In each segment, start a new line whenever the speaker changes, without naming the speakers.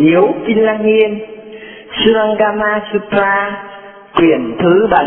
yếu Kinh Lăng Nghiêm, Surangama Sutra, quyển thứ 7.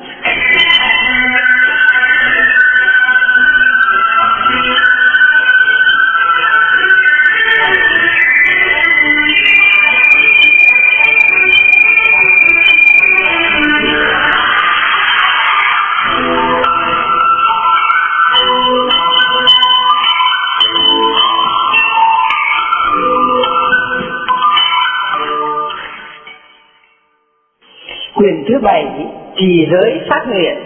Quyển thứ 7, trì giới phát nguyện.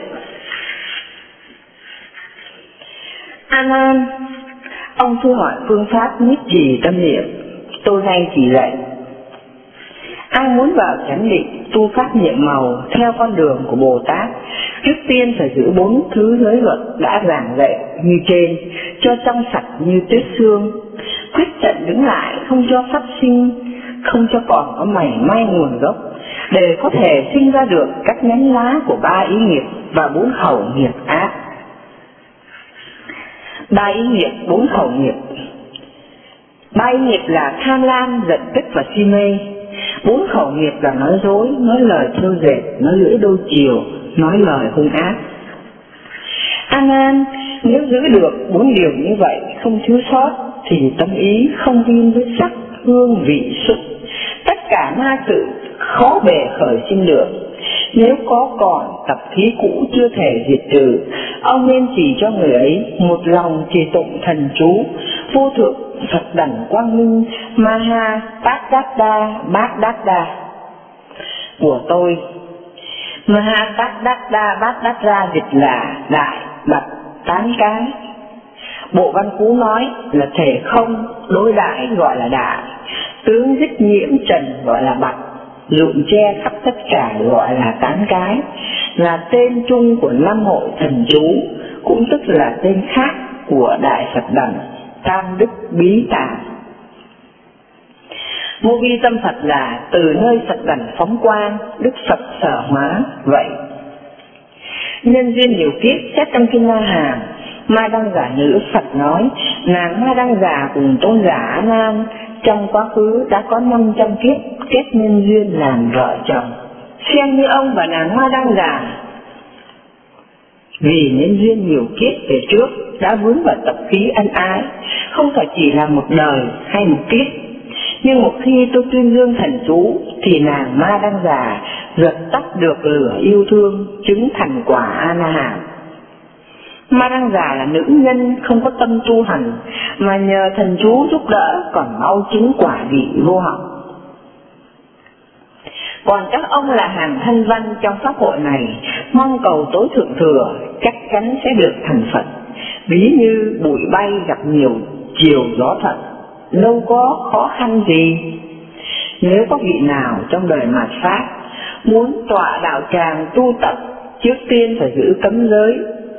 A Nan, ông thưa hỏi phương pháp nhất trì tâm niệm, tôi nay chỉ dạy. Ai muốn vào chánh định tu pháp niệm màu theo con đường của Bồ Tát, trước tiên phải giữ 4 thứ giới luật đã giảng dạy như trên, cho trong sạch như tuyết xương, quyết tận đứng lại, không cho phát sinh, không cho còn có mảy may nguồn gốc, để có thể sinh ra được các nhánh lá của 3 ý nghiệp và 4 khẩu nghiệp ác. 3 ý nghiệp, 4 khẩu nghiệp. 3 ý nghiệp là tham lam, giận tức và si mê. 4 khẩu nghiệp là nói dối, nói lời trêu dệt, nói lưỡi đôi chiều, nói lời hung ác. A Nan, nếu giữ được 4 điều như vậy không thiếu sót, thì tâm ý không tin với sắc, hương, vị, xúc, tất cả ma sự khó bề khởi sinh được. Nếu có còn tập khí cũ chưa thể diệt trừ, ông nên chỉ cho người ấy một lòng trì tụng thần chú vô thượng Phật đẳng quang minh Maha Tát Đát Đa Bát Đát Đa của tôi. Maha Tát Đát Đa Bát Đát Đa dịch là đại, bạch, tán cái. Bộ Văn Cú nói là thể không đối đãi gọi là đại, tướng dứt nhiễm trần gọi là bạch, dụng che khắp tất cả gọi là tán cái, là tên chung của 5 hội thần chú, cũng tức là tên khác của Đại Phật Đẳng Tam Đức Bí Tạng. Vô vi tâm Phật là từ nơi Phật Đẳng phóng quang, Đức Phật sở hóa vậy. Nhân duyên nhiều kiếp xét trong Kinh La Hàm, Ma Đăng Giả nữ Phật nói, nàng Ma Đăng Giả cùng tôn giả A Nan trong quá khứ đã có 500 kiếp kết nhân duyên làm vợ chồng. Xem như ông và nàng Ma Đăng Giả vì nhân duyên nhiều kiếp về trước đã vướng vào tập khí ân ái, không phải chỉ là một đời hay một kiếp. Nhưng một khi tôi tuyên dương thần chú thì nàng Ma Đăng Giả dập tắt được lửa yêu thương, chứng thành quả A La Hán. Ma Đăng Giả là nữ nhân không có tâm tu hành, mà nhờ thần chú giúp đỡ còn mau chứng quả vị vô học. Còn các ông là hàng thân văn trong pháp hội này, mong cầu tối thượng thừa chắc chắn sẽ được thành Phật. Ví như bụi bay gặp nhiều chiều gió thật, đâu có khó khăn gì. Nếu có vị nào trong đời mạt Pháp muốn tọa đạo tràng tu tập, trước tiên phải giữ cấm giới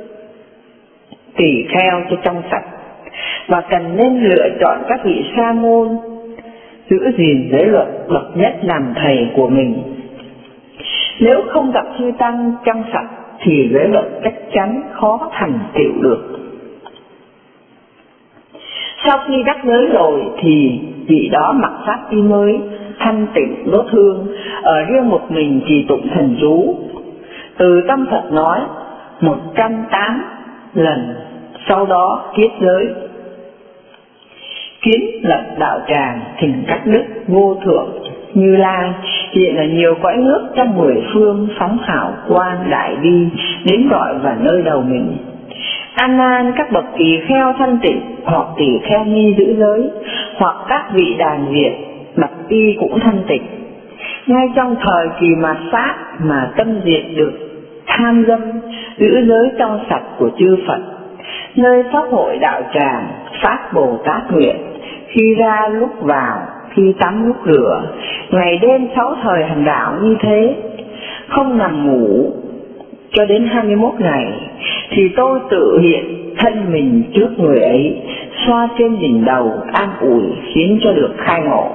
tỳ kheo cho trong sạch, và cần nên lựa chọn các vị sa môn giữ gìn giới luật bậc nhất làm thầy của mình. Nếu không gặp chư tăng trong sạch thì giới luật chắc chắn khó thành tựu được. Sau khi đắc giới rồi thì vị đó mặc pháp y mới, thanh tịnh đốt hương, ở riêng một mình trì tụng thần chú. Từ tâm Phật nói 108 lần, sau đó kiết giới, kiến lập đạo tràng, thỉnh các đức vô thượng Như Lai hiện ở nhiều cõi nước trong 10 phương, phóng hảo quang đại bi đến gọi vào nơi đầu mình. A Nan, các bậc tỳ kheo thanh tịnh hoặc tỳ kheo ni giữ giới, hoặc các vị đàn Việt bậc y cũng thanh tịnh, ngay trong thời kỳ mạt Pháp mà tâm diệt được tham dâm, giữ giới trong sạch của chư Phật. Nơi pháp hội đạo tràng phát Bồ Tát nguyện, khi ra lúc vào, khi tắm lúc rửa, ngày đêm 6 thời hành đạo như thế, không nằm ngủ cho đến 21 ngày, thì tôi tự hiện thân mình trước người ấy, xoa trên đỉnh đầu an ủi khiến cho được khai ngộ.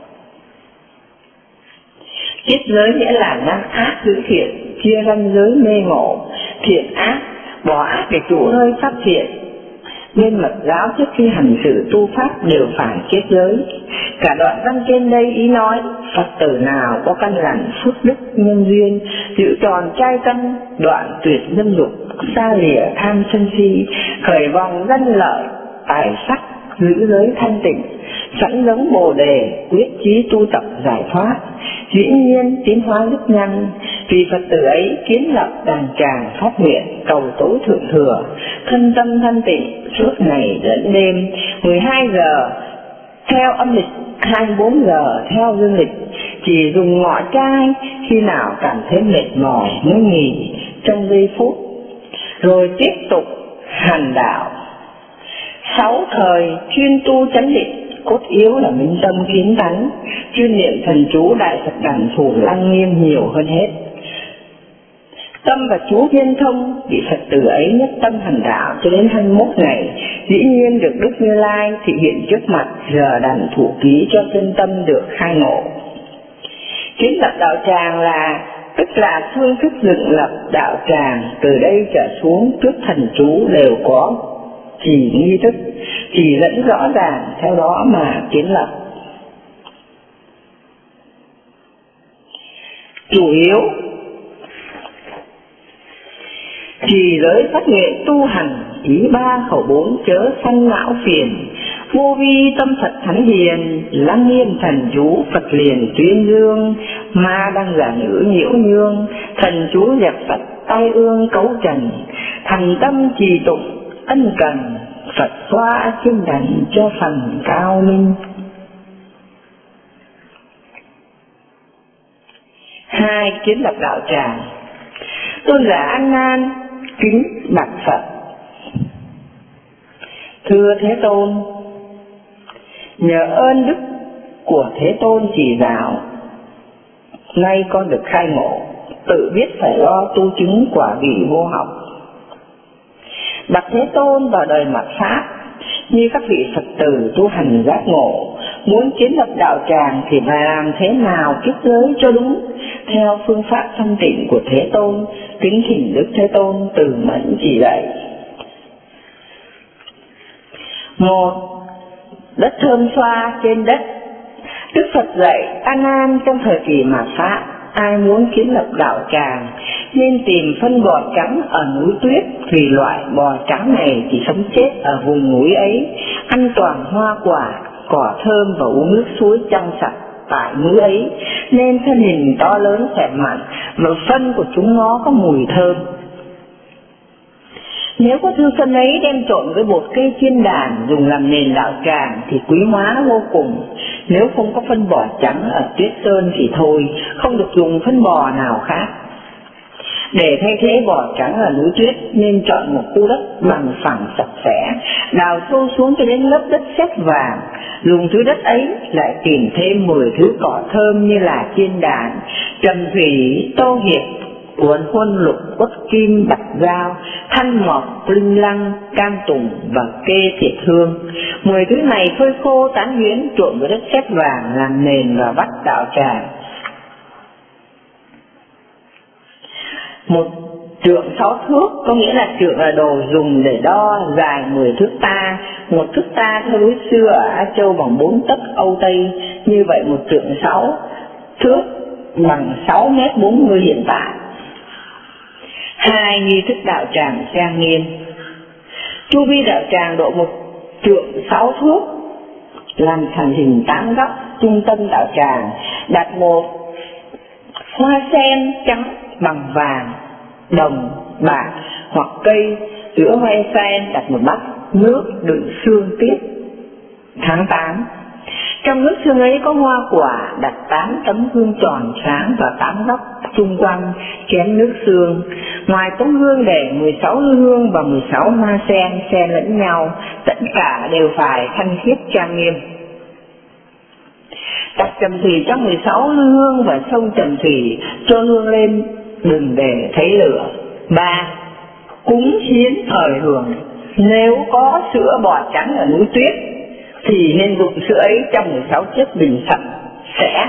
Chiết giới nghĩa là ngăn ác giữ thiện, chia ranh giới mê ngộ, thiện ác, bỏ ác để trụ nơi phát thiện. Nên mật giáo trước khi hành sự tu pháp đều phải chiết giới. Cả đoạn văn trên đây ý nói Phật tử nào có căn lành phước đức nhân duyên, giữ tròn trai tâm, đoạn tuyệt dâm dục, xa lìa tham sân si, khởi vòng danh lợi tài sắc, giữ giới thanh tịnh, sẵn giống Bồ đề, quyết chí tu tập giải thoát, dĩ nhiên tiến hóa đức nhân. Vì Phật tử ấy kiến lập đàn tràng phát nguyện cầu tối thượng thừa, thân tâm thanh tịnh suốt ngày lẫn đêm, 12 giờ theo âm lịch, 24 giờ theo dương lịch, chỉ dùng ngọ trai khi nào cảm thấy mệt mỏi mới nghỉ trong giây phút, rồi tiếp tục hành đạo. 6 thời chuyên tu chánh định, cốt yếu là minh tâm kiến tánh, chuyên niệm thần chú đại Phật đản thủ lăng nghiêm nhiều hơn hết. Tâm và chú viên thông, vị Phật tử ấy nhất tâm hành đạo cho đến 21 ngày, dĩ nhiên được Đức Như Lai thị hiện trước mặt, giờ đàn thủ ký cho chân tâm được khai ngộ. Kiến lập đạo tràng là tức là phương thức dựng lập đạo tràng, từ đây trở xuống trước thần chú đều có chỉ nghi thức, chỉ dẫn rõ ràng, theo đó mà kiến lập. Chủ yếu trì giới phát nguyện tu hành, ý 3 khẩu 4 chớ sanh não phiền, vô vi tâm Phật thánh hiền, lăng nghiêm thần chú Phật liền tuyên dương, ma đang giả nữ nhiễu nhương, thần chú dẹp Phật tai ương cấu trần, thành tâm trì tụng ân cần, Phật xoa trên đảnh cho phần cao minh. 2. Kiến lập đạo tràng. Tôn giả An Nan kính bạch Phật: Thưa Thế Tôn, nhờ ơn đức của Thế Tôn chỉ giáo, nay con được khai ngộ, tự biết phải lo tu chứng quả vị vô học. Bạch Thế Tôn, vào đời mạt Pháp, như các vị Phật tử tu hành giác ngộ, muốn kiến lập đạo tràng thì phải làm thế nào kết giới cho đúng, theo phương pháp thanh tịnh của Thế Tôn, kính thỉnh Đức Thế Tôn từ mẫn chỉ dạy. 1. Đất thơm xoa trên đất. Đức Phật dạy A Nan trong thời kỳ mạt Pháp, ai muốn kiến lập đạo tràng nên tìm phân bò trắng ở núi tuyết, vì loại bò trắng này chỉ sống chết ở vùng núi ấy, ăn toàn hoa quả, cỏ thơm và uống nước suối trong sạch tại núi ấy, nên thân hình to lớn khỏe mạnh, mà phân của chúng nó có mùi thơm. Nếu có thư phân ấy đem trộn với bột cây chiên đàn dùng làm nền đạo tràng thì quý hóa vô cùng. Nếu không có phân bò trắng ở tuyết sơn thì thôi, không được dùng phân bò nào khác. Để thay thế bò trắng ở núi tuyết nên chọn một khu đất bằng phẳng sạch sẽ, đào sâu xuống cho đến lớp đất sét vàng. Dùng thứ đất ấy lại tìm thêm 10 thứ cỏ thơm như là chiên đàn, trầm thủy, tô hiệp, uốn huân, lục quất kim, bạch dao, thanh ngọc, linh lăng, cam tùng và kê thiệt hương. 10 thứ này phơi khô tán nhuyễn trộn với đất sét vàng làm nền và vách đạo tràng. 1 trượng 6 thước, có nghĩa là trượng là đồ dùng để đo, dài 10 thước ta. 1 thước ta theo lối xưa ở Á Châu bằng 4 tấc Âu Tây, như vậy 1 trượng 6 thước bằng 6,40 m hiện tại. 2. Nghi thức đạo tràng trang nghiêm. Chu vi đạo tràng độ 1 trượng 6 thước, làm thành hình 8 góc. Trung tâm đạo tràng đặt một hoa sen trắng bằng vàng, đồng, bạc hoặc cây. Giữa hoa sen đặt một bát nước đựng sương tuyết tháng 8. Trong nước sương ấy có hoa quả, đặt 8 tấm gương tròn sáng và 8 góc xung quanh chén nước sương. Ngoài tấm gương để 16 hương và 16 hoa sen xen lẫn nhau, tất cả đều phải thanh khiết trang nghiêm. Đặt trầm thủy trong 16 hương và xông trầm thủy cho hương lên, đừng để thấy lửa. 3. Cúng hiến thời hưởng. Nếu có sữa bò trắng ở núi tuyết thì nên dùng sữa ấy trong 16 chiếc bình sạch sẽ.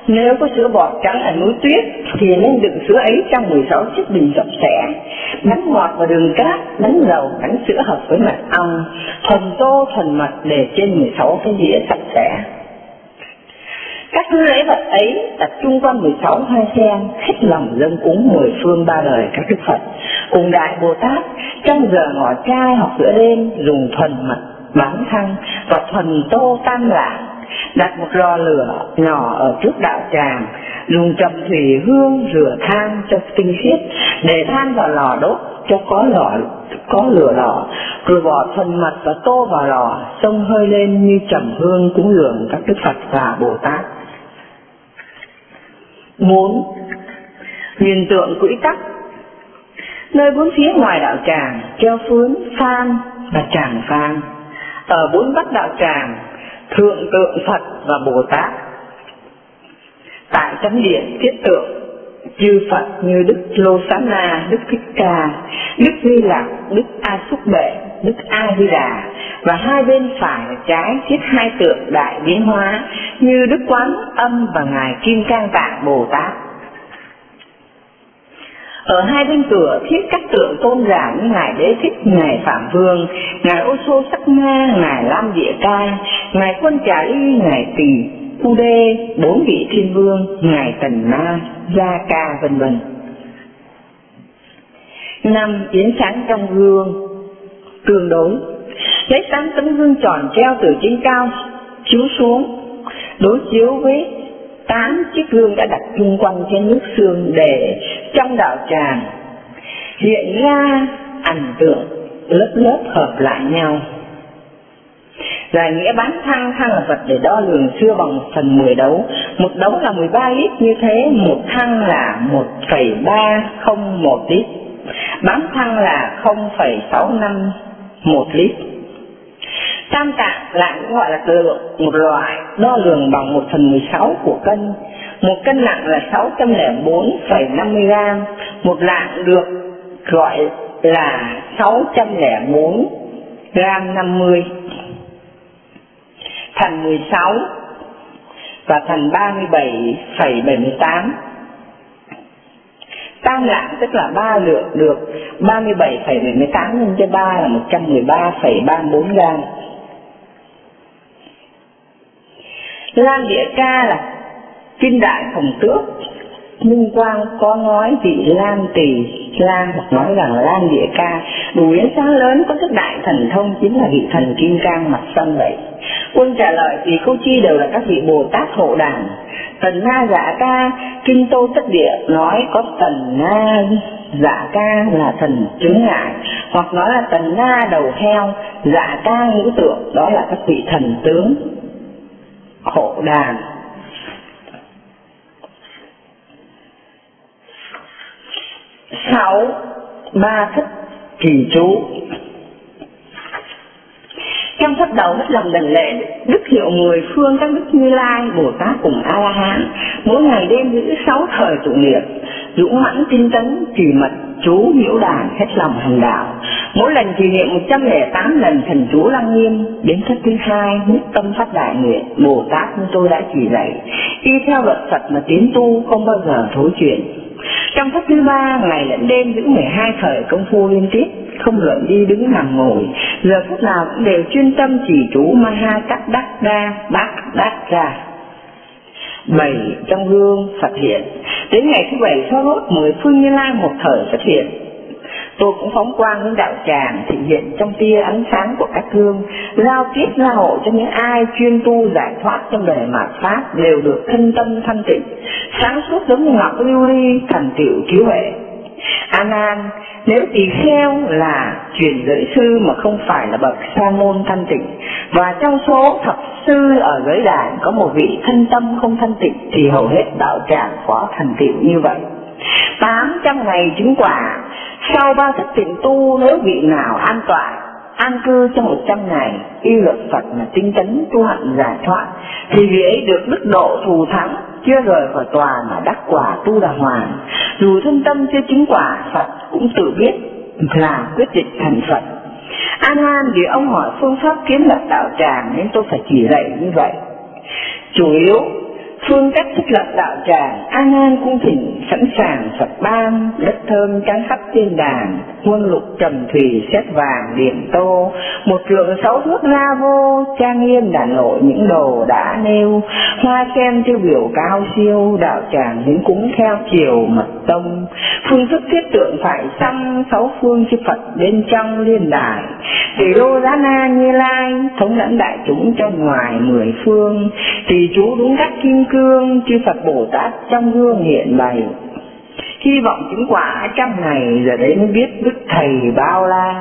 Nếu có sữa bọt trắng là núi tuyết thì nên đựng sữa ấy trong 16 chiếc bình sạch sẽ. Bánh ngọt và đường cát, bánh dầu, bánh sữa hợp với mật ong, thuần tô thuần mật để trên 16 cái dĩa sạch sẽ. Các thứ lễ vật ấy đặt chung quanh 16 hoa sen, hết lòng dâng cúng 10 phương 3 đời các Đức Phật cùng Đại Bồ Tát trong giờ ngọ trai hoặc giữa đêm, dùng thuần mật bán thăng và thuần tô tam lạc. Đặt một lò lửa nhỏ ở trước đạo tràng, dùng trầm thủy hương rửa than cho tinh khiết, để than vào lò đốt cho có lửa lò, rồi bỏ thuần mật và tô vào lò, xông hơi lên như trầm hương cúng dường các Đức Phật và Bồ Tát. 4. Huyền tượng quỹ tắc. Nơi bốn phía ngoài đạo tràng treo phướn, phan và tràng phan. Ở bốn vách đạo tràng thượng tượng Phật và Bồ Tát. Tại chánh điện thiết tượng chư Phật như Đức Lô Xá Na, Đức Thích Ca, Đức Di Lặc, Đức A Xúc Bệ, Đức A Di Đà, và hai bên phải và trái thiết hai tượng đại biến hóa như Đức Quán Âm và ngài Kim Cang Tạng Bồ Tát. Ở hai bên cửa thiết các tượng tôn giả như ngài Đế Thích, ngài Phạm Vương, ngài Ô Sô Sắc Ma, ngài Lam Địa Ca, ngài Quân Trà Ly, ngài Tỳ Cu Đê, 4 vị thiên vương, ngài Tần Na, Gia Ca, vân vân. 5. Yến sáng trong gương. Tương đối. Lấy 8 tấm gương tròn treo từ trên cao chiếu xuống, đối chiếu với 8 chiếc gương đã đặt chung quanh trên nước sương để trong đạo tràng hiện ra ảnh tượng lớp lớp hợp lại nhau. Giải nghĩa bán thăng, thăng là vật để đo lường xưa bằng 1/10 đấu. Một đấu là 13 lít, như thế một thăng là 1,301 lít. Bán thăng là 0,651 lít. Tam tạng lại cũng gọi là lượng, một loại đo lường bằng 1/16 của cân. Một cân nặng là 604,50 gram. Một lạng được gọi là 604 gram 50. Thành 16 và thành 37,78. Tam lạng tức là 3 lượng được 37,78 nhân cho 3 là 113,34 gram. Lam Địa Ca là kinh đại Khổng Tước. Minh Quang có nói vị Lam Tỳ Lam, hoặc nói rằng Lam Địa Ca đủ yến sáng lớn, có thức đại thần thông, chính là vị thần Kim Cang mặt sân vậy. Quân trả lời thì Câu Chi đều là các vị Bồ Tát hộ đàn. Tần Na Dạ Ca Kinh Tô Tất Địa nói có Tần Na Dạ Ca là thần chứng ngại, hoặc nói là Tần Na đầu heo, Dạ Ca ngũ tượng, đó là các vị thần tướng hộ đàn. 6. Ba thích trì chú. Trong thất đầu hết lòng đảnh lễ đức hiệu 10 phương các đức Như Lai, Bồ Tát cùng A La Hán, mỗi ngày đêm giữ 6 thời tụng niệm, dũng mãnh tinh tấn trì mật chú nhiễu đàn, hết lòng hành đạo. Mỗi lần trì niệm 108 lần thần chú lăng nghiêm. Đến thất thứ 2 nhất tâm phát đại nguyện, Bồ Tát như tôi đã chỉ dạy, y theo luật Phật mà tiến tu, không bao giờ thối chuyển. Trong thất thứ 3 ngày lẫn đêm giữ 12 thời công phu liên tiếp, không luận đi đứng nằm ngồi, giờ phút nào cũng đều chuyên tâm trì chú Maha Tát Đắc Đa Bát Đát Ra. 7. Trong gương Phật hiện. Đến ngày thứ 7 sau rốt 10 phương Như Lai một thời xuất hiện. Tôi cũng phóng quang hướng đạo tràng, thị hiện trong tia ánh sáng của các gương, giao tiếp gia hộ cho những ai chuyên tu giải thoát trong đời mạt pháp đều được thân tâm thanh tịnh, sáng suốt giống như ngọc lưu ly, thành tựu trí huệ. A Nan, nếu tỳ kheo là truyền giới sư mà không phải là bậc sa môn thanh tịnh, và trong số thập sư ở giới đàn có một vị thân tâm không thanh tịnh, thì hầu hết đạo tràng có thành tựu như vậy. 800 ngày chứng quả. Sau 3 thức tịnh tu, nếu vị nào an tọa an cư trong 100 ngày, y luật Phật mà tinh tấn tu hạnh giải thoát, thì vị ấy được đức độ thù thắng, chưa rời khỏi tòa mà đắc quả tu đà hoàng. Dù thân tâm chưa chứng quả, Phật cũng tự biết là quyết định thành Phật. A Nan, vì ông hỏi phương pháp kiến lập đạo tràng nên tôi phải chỉ dạy như vậy. Chủ yếu Phương cách thiết lập đạo tràng, An An cung thỉnh sẵn sàng Phật ban, đất thơm trắng khắp trên đàn, muôn lục trầm thủy xét vàng điểm tô, một lượng 6 thước la vô, trang nghiêm đã nổi những đồ đã nêu, hoa sen tiêu biểu cao siêu, đạo tràng hiến cúng theo chiều mật tông, phương thức thiết tượng phải xăm 6 phương chư Phật bên trong liên đài, tỷ đô giá na Như Lai thống lãnh đại chúng trong ngoài 10 phương, tỳ chú đúng cách kim cương chư Phật Bồ Tát trong gương hiện bày, hy vọng chứng quả trăm ngày, giờ đấy mới biết đức thầy bao la.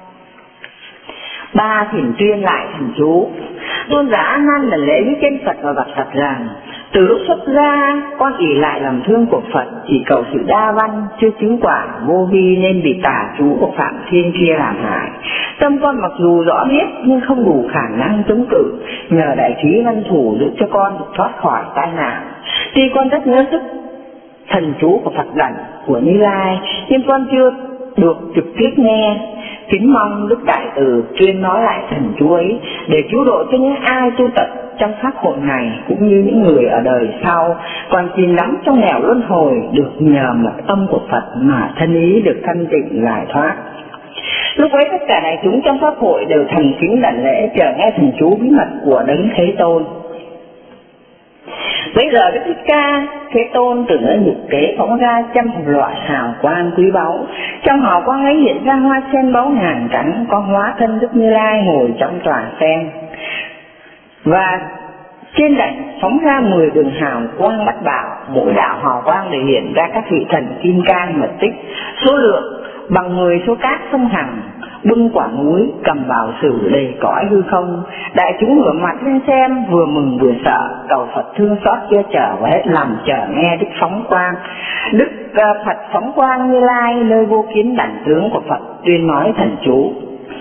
Ba thỉnh tuyên lại thần chú. Tôn giả A Nan lần lễ với trên Phật và bạch Phật rằng: từ lúc xuất gia, con ỷ lại lòng thương của Phật, chỉ cầu sự đa văn, chưa chứng quả vô vi nên bị tà chú của Phạm Thiên kia làm hại. Tâm con mặc dù rõ biết nhưng không đủ khả năng chống cự, nhờ đại trí văn thủ giúp cho con được thoát khỏi tai nạn. Tuy con rất nhớ sức thần chú của Phật đảnh của Như Lai, nhưng con chưa được trực tiếp nghe. Kính mong Đức Đại Từ tuyên nói lại thần chú ấy để cứu độ cho những ai tu tập trong pháp hội này, cũng như những người ở đời sau còn chìm đắm trong nẻo luân hồi, được nhờ mật âm của Phật mà thân ý được thanh tịnh giải thoát. Lúc ấy tất cả đại chúng trong pháp hội đều thành kính đảnh lễ chờ nghe thần chú bí mật của Đấng Thế Tôn. Bây giờ Đức Thích Ca Thế Tôn từ nơi nhục kế phóng ra trăm loại hào quang quý báu, trong hào quang ấy hiện ra hoa sen báu ngàn trắng, có hóa thân Đức Như Lai ngồi trong tòa sen, và trên đảnh phóng ra 10 đường hào quang bát bảo, mỗi đạo hào quang để hiện ra các vị thần kim cang mật tích, số lượng bằng 10 số cát sông Hằng, bưng quả núi cầm bảo sử đầy cõi hư không. Đại chúng ngửa mặt lên xem, vừa mừng vừa sợ, cầu Phật thương xót che chở và hết lòng chờ nghe Đức phóng quang. Đức Phật phóng quang Như Lai nơi vô kiến đảnh tướng của Phật tuyên nói thần chú.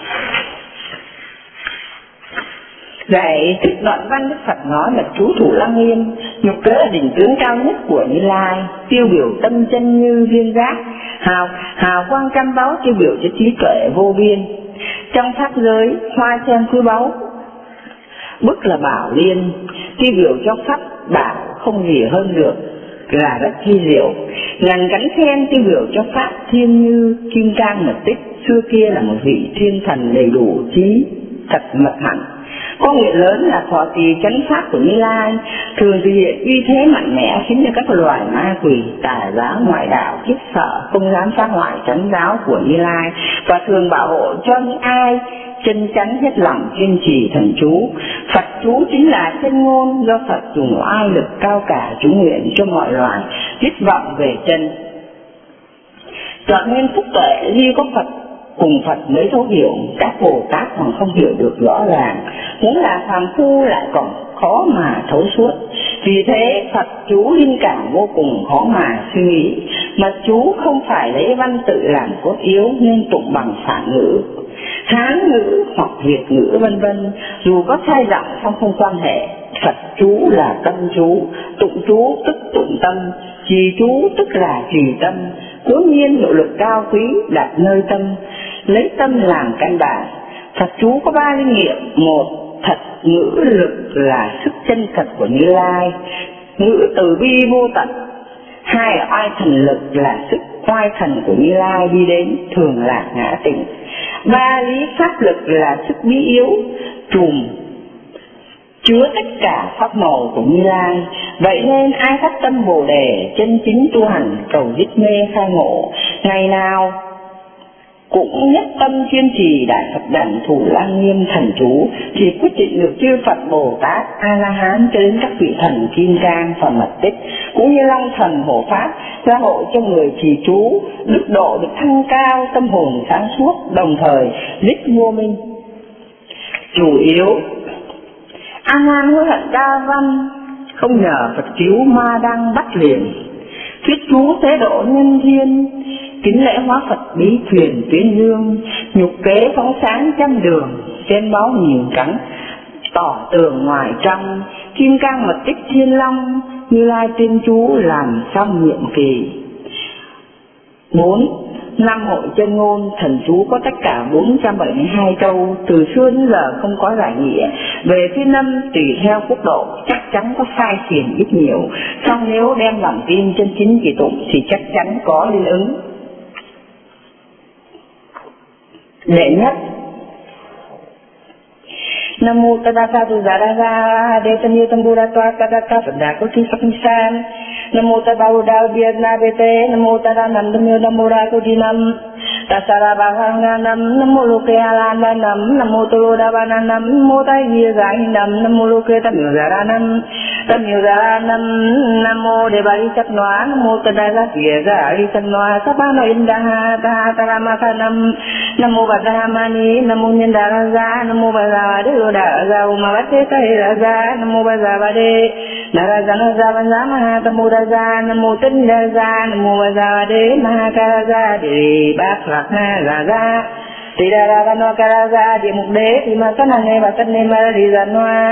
Vậy trích đoạn văn Đức Phật nói là chú Thủ Lăng Nghiêm, nhục kế là đỉnh tướng cao nhất của Như Lai, tiêu biểu tâm chân như viên giác, hào quang trăm báu tiêu biểu cho trí tuệ vô biên. Trong pháp giới, hoa sen quý báu, bức là bảo liên, tiêu biểu cho pháp bảo không gì hơn được, là rất chi diệu. Ngàn cánh sen tiêu biểu cho pháp thiên như kim cang mật tích, xưa kia là một vị thiên thần đầy đủ trí thật mật hạnh. Có nguyện lớn là thọ trì chánh pháp của Như Lai, thường thực hiện uy thế mạnh mẽ khiến cho các loài ma quỷ tà giáo ngoại đạo khiếp sợ, không dám phá hoại chánh giáo của Như Lai, và thường bảo hộ cho những ai chân chánh hết lòng kiên trì thần chú. Phật chú chính là chân ngôn do Phật dùng oai lực cao cả chú nguyện cho mọi loài viết vọng về chân. Chọn nguyên phúc tuệ duy có Phật cùng Phật mới thấu hiểu, các Bồ Tát còn không hiểu được rõ ràng, muốn là phàm phu lại còn khó mà thấu suốt. Vì thế Phật chú linh cảm vô cùng khó mà suy nghĩ, mà chú không phải lấy văn tự làm cốt yếu nên tụng bằng phản ngữ, Hán ngữ hoặc Việt ngữ vân vân, dù có sai giọng song không quan hệ. Phật chú là tâm chú, tụng chú tức tụng tâm, trì chú tức là trì tâm, cố nhiên nội lực cao quý đặt nơi tâm, lấy tâm làm căn bản. Phật chú có 3 linh nghiệm: một, thật ngữ lực là sức chân thật của Như Lai, ngữ từ bi vô tận. 2 là oai thần lực là sức oai thần của Như Lai đi đến thường lạc ngã tịnh. 3 lý pháp lực là sức bí yếu trùm chứa tất cả pháp màu của Như Lai. Vậy nên ai phát tâm Bồ Đề chân chính tu hành, cầu dứt mê khai ngộ, ngày nào cũng nhất tâm kiên trì đại Phật đảnh Thủ Lăng Nghiêm thần chú, thì quyết định được chư Phật Bồ Tát A La Hán cho đến các vị thần kim cang và mật tích, cũng như Long Thần hộ pháp gia hộ cho người trì chú, đức độ được thăng cao, tâm hồn sáng suốt, đồng thời đích vô minh. Chủ yếu A Nan hối hận đa văn, không nhờ Phật cứu ma đăng bắt liền, thuyết chú tế độ nhân thiên, kính lễ hóa Phật bí truyền tuyên dương, nhục kế phóng sáng trăm đường, trên báo nhìn trắng tỏ tường ngoài trong, kim cang mật tích thiên long, Như Lai tuyên chú làm xong nhiệm kỳ. 4. năm hội chân ngôn thần chú có tất cả 472 câu, từ xưa đến giờ không có giải nghĩa. Về phiên âm tùy theo quốc độ chắc chắn có sai xiển ít nhiều, song nếu đem lòng tin chân chính kỳ tụng thì chắc chắn có liên ứng. Đệ nhất Nam mô Tassa Tu Giả Đa Ra Đê Tâm Như Tâm Bồ Đà Toa Ca Đa Ca Phật Đà Cô Thi Sắc San. Nam mô Tassa Bồ Đà Việt Na Bê Tê. Nam mô Tassa Nam Tâm Như Nam Bồ Đà Cô Thi Nam. Tassa Ra Ba Hang Nam. Nam mô Lô Kê A Lan Nam. Nam mô Tô Lô Đa Ba Nam. Nam mô Tai Di Giải Nam. Nam mô Lô Kê Tâm Như Giả Ra Nam. Tâm Như Giả Ra Nam. Nam mô Đề Bà Đi Sắc Noa. Nam mô Tassa Ra Tìa Giả Đi Sắc Noa. Sắc Ba Nội In Đa Ha Ta Ta Ra Ma Tha Nam. Nam mô Bát Đa Ma Ni. Nam mô Nhân Đà Ra Ra. Nam mô Bà Già Đê Lô Đà Ra Ma Bát Thế Tây Ra Ra. Nam mô Bà Già Bà Đê Na Ra Ra Na Ra Ban Giá Ma Ha Tam Mô Ra Ra. Nam mô Tinh Ra Ra. Nam mô Bà Già Bà Đê Ma Ha Ca Ra Ra Đề Bát Lạc Ha Ra Ra Tỳ Đà Ra Ca No Ca Ra Ra Địa Mục Đế Thì Ma Sát Năng Nghe Bà Sát Nên Ma Ra Đi Ra Noa.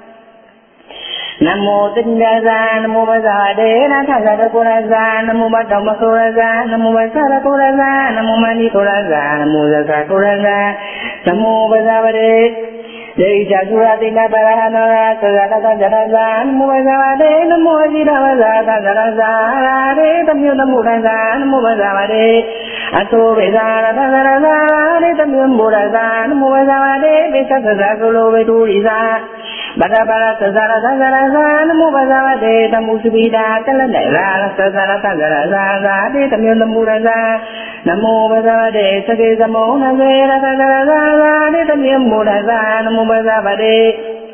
Nam mô Tinh Ra Ra. Nam mô Bà Già Đế Na Tha Ra Cô Ra Ra. Nam mô Bát Đầu Ma Cô Ra Ra. Nam mô Bà Sa Ra Cô Ra Ra. Nam mô Ma Ni Cô Ra Ra. Nam mô Gia Sa Cô Ra Ra. Nam mô Bà Già Bà Đế Đề Cha Sura Tina Bara Nara Sa Ra Ta Ra Ra. Nam mô Bà Già Bà Đế. Nam mô A Di Đà Bà Già Ta Ra Ra Ra Đế Tâm Như Nam Mô Ra Ra. Nam mô Bà Già Bà Đế A Tô Bệ Ra Ra Ta Ra Ra Đế Tâm Như Bồ Ra Ra. Nam mô Bà Già Bà Đế Bệ Sa Sa Ra Cô Lô Bệ Tu Đi Ra Bà Ra Bà Ra Sa Ra Ta Ra Ra. Nam mô Bà Già Bà Đế Tam Mô Sư Bi Đà Ca Lan Đại Ra Sa Ra Ta Ra Ra Đế Tâm Như Nam Mô Ra Ra. Nam mô Bà Già Bà Đế Sa Kê Sa Mô Na Kê Ra Ta Ra Đế Tâm Như Bồ Ra Ra. Nam mô Bà Già Bà Đế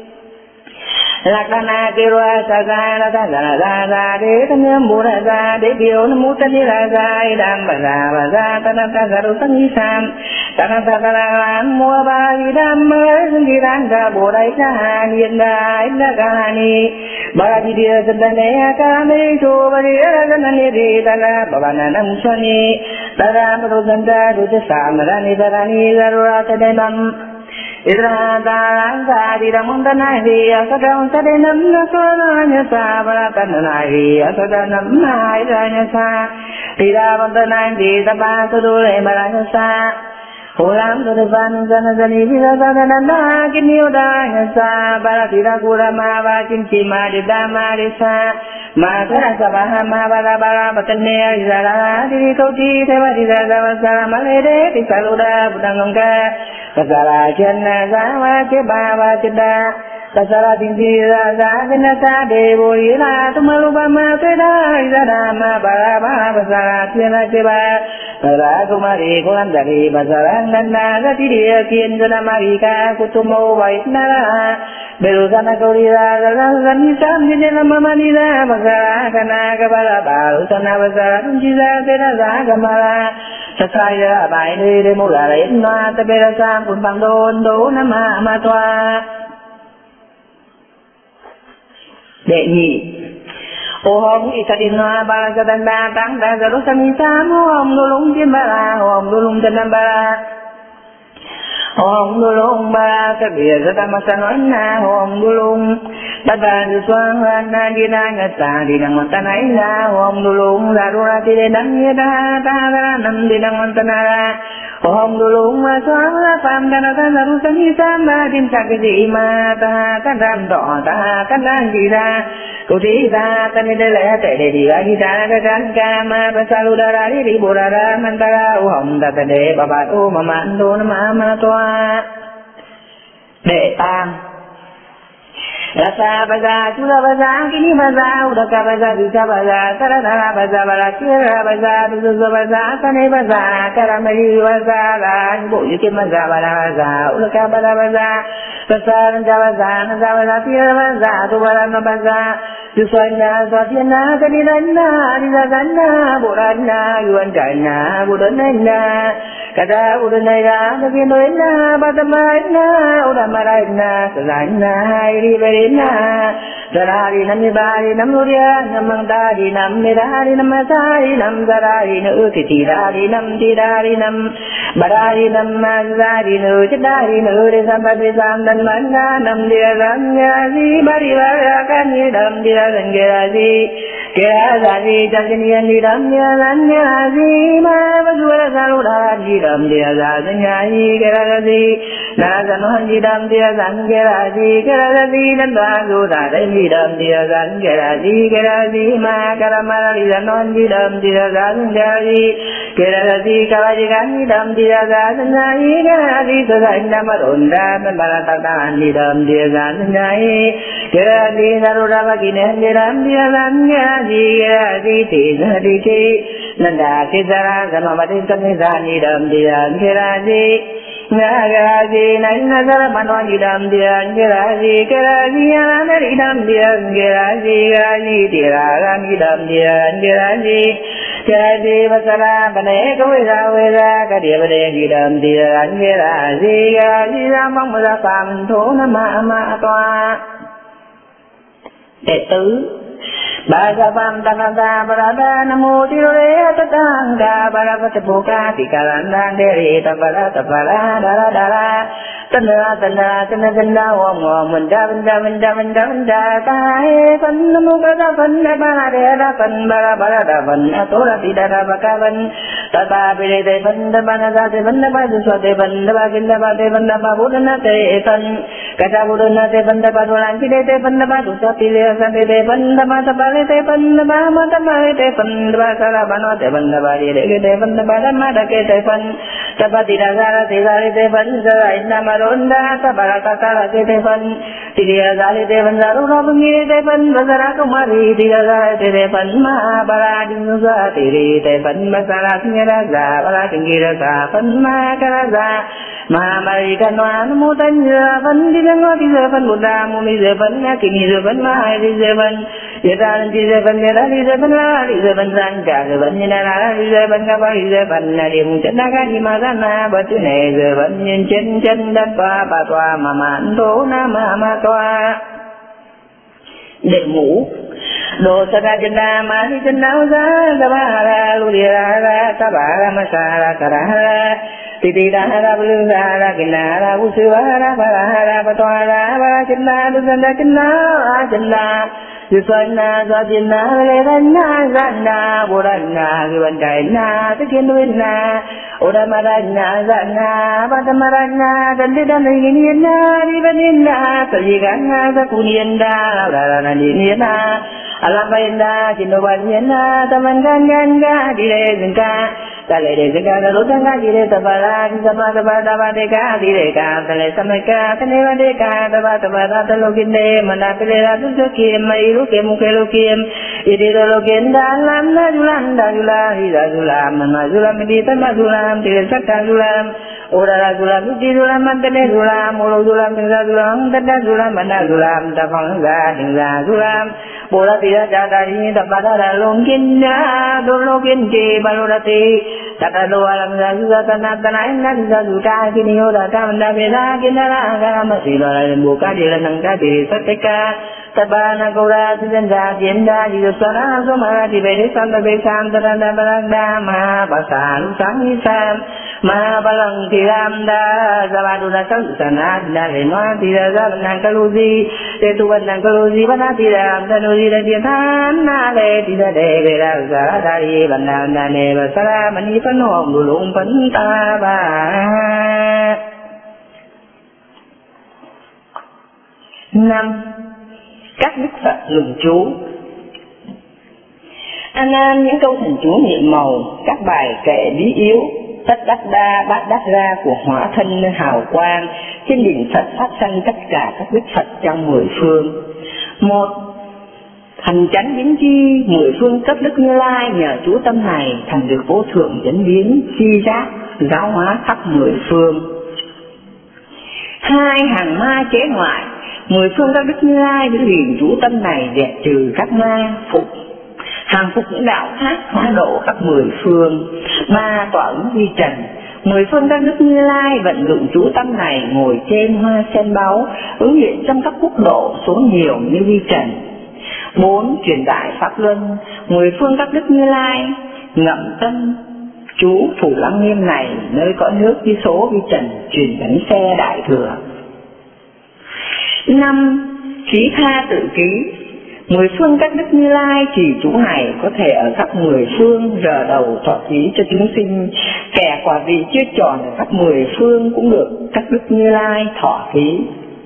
Lạc Đà Na Kê Ra Sa Ra Ta Ra Đế Tâm Như Bồ Ra Ra. Đế Biểu Nam mô Tân Ni Ra Ra Đam Bà Ra Ta Ra Đô Tăng Ni Sam Ta Ra Mô Ba Di Đam Di Đan Ra Bồ Đại Sa Niên Đa Ca Ni Bà Di Địa Dân Đà Nê Ca Mê Chô Bà Địa Dân Đà Nê Đi Ta Ra Bà Bà Na Nam Sa Ni Ta Ra Bà Đô Dân Đà Đô Chê Sa Ma Ra Ni Ta Ra Ni Ra Đô Ra Ta Đê Nam Ira Ta Ra Di Đà Môn Ta Nai Di Sa Đô Ta Đê Nam Na Sa Ra Nha Sa Bà Ra Ta Nai Di Sa Đô Nam Nai Ra Nha Sa Di Đà Môn Ta Nai Di Ta Ba Sa Đô Lê Bà Ra Nha Sa Hồ Lam Đô Đê Văn Gia Na Gia Ni Di Ra Sa Đê Nam Na Kinh Nhiêu Đa Nha Sa Bà Ra Di Đà Cô Ra Ma Ba Chim Chi Ma Đê Đa Ma Đê Sa Ma Sa Ra Sa Ba Ha Ma Ba Ra Bà Tân Nê Di Ra Ra Di Di Câu Chi Thế Ba Di Ra Ra Ba Sa Ma Lê Đế Di Sa Lô Đa Bụt Đăng Ngông Ca Bà Sa Ra Chân Na Sa Ma Chế Ba Ba Chân Đa Bà Sa Ra Tinh Di Ra Ra Chân Na Sa Đê Bồ Ý La Tu Ma Lô Ba Ma Tuê Đa Di Ra Đà Ma Bà Ra Ba Bà Sa Ra Thiên Na Chế Ba Bà Ra Cô Ma Ri Cô Lam Giả Ri Bà Sa Ra Nan Na Ra Ti Địa Kiên Gia Na Ma Ri Ca Cô Tu Mô Bảy Na Ra Bê Lô Sa Na Câu Ri Ra Ra Ra Ra Ni Sam Ni Na Ma Ma Ni Ra Bà Sa Ra Ca Na Ca Ba Ra Bà Lô Sa Na Bà Sa Ra Tung Chi Ra Tê Ra Ra Ca Ma Ra Sa Sai Ra Bài Ni Đê Mô Ra Lê Noa Tê Bê Ra Sam Phun Phang Đôn Đô Nam Ma Ma Toa. Đệ nhị Ô Hồng Y Sa Điên Hoa Ba La Sa Đan Đa Tăng Đa Sa Đô Sa Mi Sam Ô Hồng Đô Lung Tiên Ba La Ô Hồng Đô Lung Tiên Nam Ba La Ô Hồng Đô Lung Ba La Sa Bìa Sa Tam Ma Sa Nói Na Ô Hồng Đô Lung Bát Ba Sư Xoang Hoan Na Đi Na Ngật Sa Đi Đăng Ngoan Ta Nấy Na Ô Hồng Đô Lung Ra Đô Ra Ti Đê Đăng Nhê Đa Ta Ra Nam Đi Đăng Ngoan Ta Na Ra Ô Hồng Đô Lung Ma Xoang La Phàm Đa Na Ta Ra Đô Sa Mi Sam Ba Đinh Sa Cái Dị Ma Ta Cát Ram Đỏ Ta Cát Lan Đi Ra Cô Tí Ta Ta Ni Đê Lê Tệ Đề Đi Ra Đi Ta Ca Can Ca Ma Ba Sa Lu Đa Ra Đi Đi Bồ Đa Ra Man Ta Ra Ô Hồng Ta Ta Đê Bà Bát Ô Ma Man Đô Nam Ma Ma Toa. Đệ tam Rasa Ba Sa Chula Ba Sa Kini Ba Sa Udaka Ba Sa Dusa Ba Sa Taradara Ba Sa Ba Ra Kira Ba Sa Dusa Ba Sa Tane Ba Sa Karamari Ba Sa Ra Bộ Như Kim Ba Sa Ba Ra Ba Sa Udaka Ba Ra Ba Sa Ba Sa Nanja Ba Sa Nanja Ba Sa Tira Ba Sa Tu Ba Ra Na Ba Sa Yuswanya Swatyana Kani Danna Disa Danna Bộ Danna Yuan Chana Bộ Danna Kada Bộ Danna Ra Viên Đô Na Ba Tâm Ba Na Udama Ra Na Sajana Iri Ba Na Sara Ri Nam Ni Ba Ri Nam Nuria Nam Mang Ta Ri Nam Me Ra Ri Nam Ma Sa Ri Nam Sara Ri Nữ Thị Thị Ra Ri Nam Thị Ra Ri Nam Ba Ra Ri Nam Ma Sa Ri Nữ Chất Đa Ri Nữ Đề Sam Ba Đề Sam Đan Man Ga Nam Địa Ram Nga Di Ba Ri Ba Ra Can Ni Đam Địa Ra Gan Ge Ra Di kera zari chakini ni dam ya lan ya zi ma basura saluda ni dam dia zanyai kera zi na zano ni dam dia zan kera zi nan ba su da dai ni dam dia zan kera zi ma karama ni zano ni dam dia zan kera zi kawaji kan ni dam dia zanyai kera zi sa nam ronda nan ba ta ta ni dam dia zanyai kera zi saluda bagine ni dam dia zan kera zi nanda kizara sama mati kami dam dia kera zi nai nazar mano ni dam dia kera zi ana ni dam dia kera zi tira ni dam dia kera zi basara bane ko wera ka dia bane ni dam dia kera zi mong ra phàm thổ nam ma toa đệ tử Bhagavan Tanada Barada Namo Tirore Tatanga Bharavata Bhoga Tikarandang Deri Tabara Tabara Dara Dara Tanda Om Vanda Tahe Van Namo Gada Van Barada Van Barada Van Atora Tidara Bhagavan Tata Bide Van Banada Van Badu Swate Van Baginda Bade Van Babudana Te Van Kata Budana Te Van Badulan Pide Van Badu Swatile Sante Van Bada te pan ba ma ta ma te pan ba sa ra ba no te pan ba ri de te pan ba da ma da ke te pan ta pa ti da sa ra te pan sa ra inna ma ron da ta ba ra ta ta ra te pan ti ri ra le te pan sa ru no mi te pan ba sa ra ko ma ri ti ra ra te pan ma ba ra di nu sa ti ri te pan ba sa ra ni ra za ba ra ti gi ra sa pan ma ka ra za ma ma ri ka no an mu tan ja pan di ra no ti ra pan mu da mu mi ra pan na ki ni ra pan ma ri ra pan ya di seven ni di seven san cha seven ni di seven ka ba di seven na di mung chen na ka di ma san na ba tu ne seven ni chen đất ba toa ma man to na ma toa đệ ngũ đồ sa ra chân na ma di chân nao sa sa ba ra lu di ra sa ba ra ma sa ra ka ra ti da ra lu ra ki na ra u su ra ba toa ra chân na du san da chân na Yusana Zadina Levana Zana Burana Givandana Tikinwina Udamarana Zana Batamarana Dandidamina Rivanina Sajigana Zakunienda Ranadina Alabaina Kinovanina Tamanganga Direzinka Tale Zinka Rutanga Dire Tabara Zabada Deka Direka Tale Sameka Tanevadeka Tabata Logine Manapilera Tukim Mukelukim Idilokin dalam Najulam Hidazulam Najulam Medita Najulam Tirisaka Zulam Ura Zulam Tidulam Mantene Zulam Uluzulam Tizazulam Tadazulam Manazulam Tafanga Zulam Bola Tira Jadari Tabada Longkinja Dolokin Ki Balurati Takado Alam Zazuza Tanatana Zazuka Kini Oda Kamda Beda Kinara Gamasila Buka Dilanangka Tirisateka Tabana Gora Tijanda Jenda Yusana Soma Tibet Santa Besanta Baranda Ma Basan Sangisam Ma Balang Tiramda Zavaduna Sansana Narema Tira Zavan Kaluzi Tetuan Kaluzi Vanatiram Tanuzi Radiatan Nale Tira Devera Zaradari Vananda Neva Saramani Panom Dulung Pantaba Năm các đức Phật luận chú. A Nan, những câu thần chú nhiệm màu, các bài kệ bí yếu, tất đắc đa bát đắc ra của hóa thân hào quang trên đỉnh Phật phát sanh tất cả các đức Phật trong 10 phương. 1. Thành chánh biến chi 10 phương cấp đức Như Lai nhờ chú tâm này thành được vô thượng chánh biến chi giác giáo hóa khắp 10 phương. 2. Hàng ma chế ngoại 10 phương các đức Như Lai giữ gìn chú tâm này dẹp trừ các ma phục hàng phục những đạo khác hóa độ khắp 10 phương. 3. Tỏa ứng vi trần 10 phương các đức Như Lai vận dụng chú tâm này ngồi trên hoa sen báu ứng hiện trong các quốc độ số nhiều như vi trần. 4. Truyền đại pháp luân 10 phương các đức Như Lai ngậm tâm chú Phủ Lăng Nghiêm này nơi cõi nước với số vi trần truyền bánh xe đại thừa. 5. Khí tha tự ký 10 phương các đức Như Lai trì chú này có thể ở khắp 10 phương rờ đầu thọ ký cho chúng sinh. Kẻ quả vị chưa tròn ở khắp 10 phương cũng được các đức Như Lai thọ ký.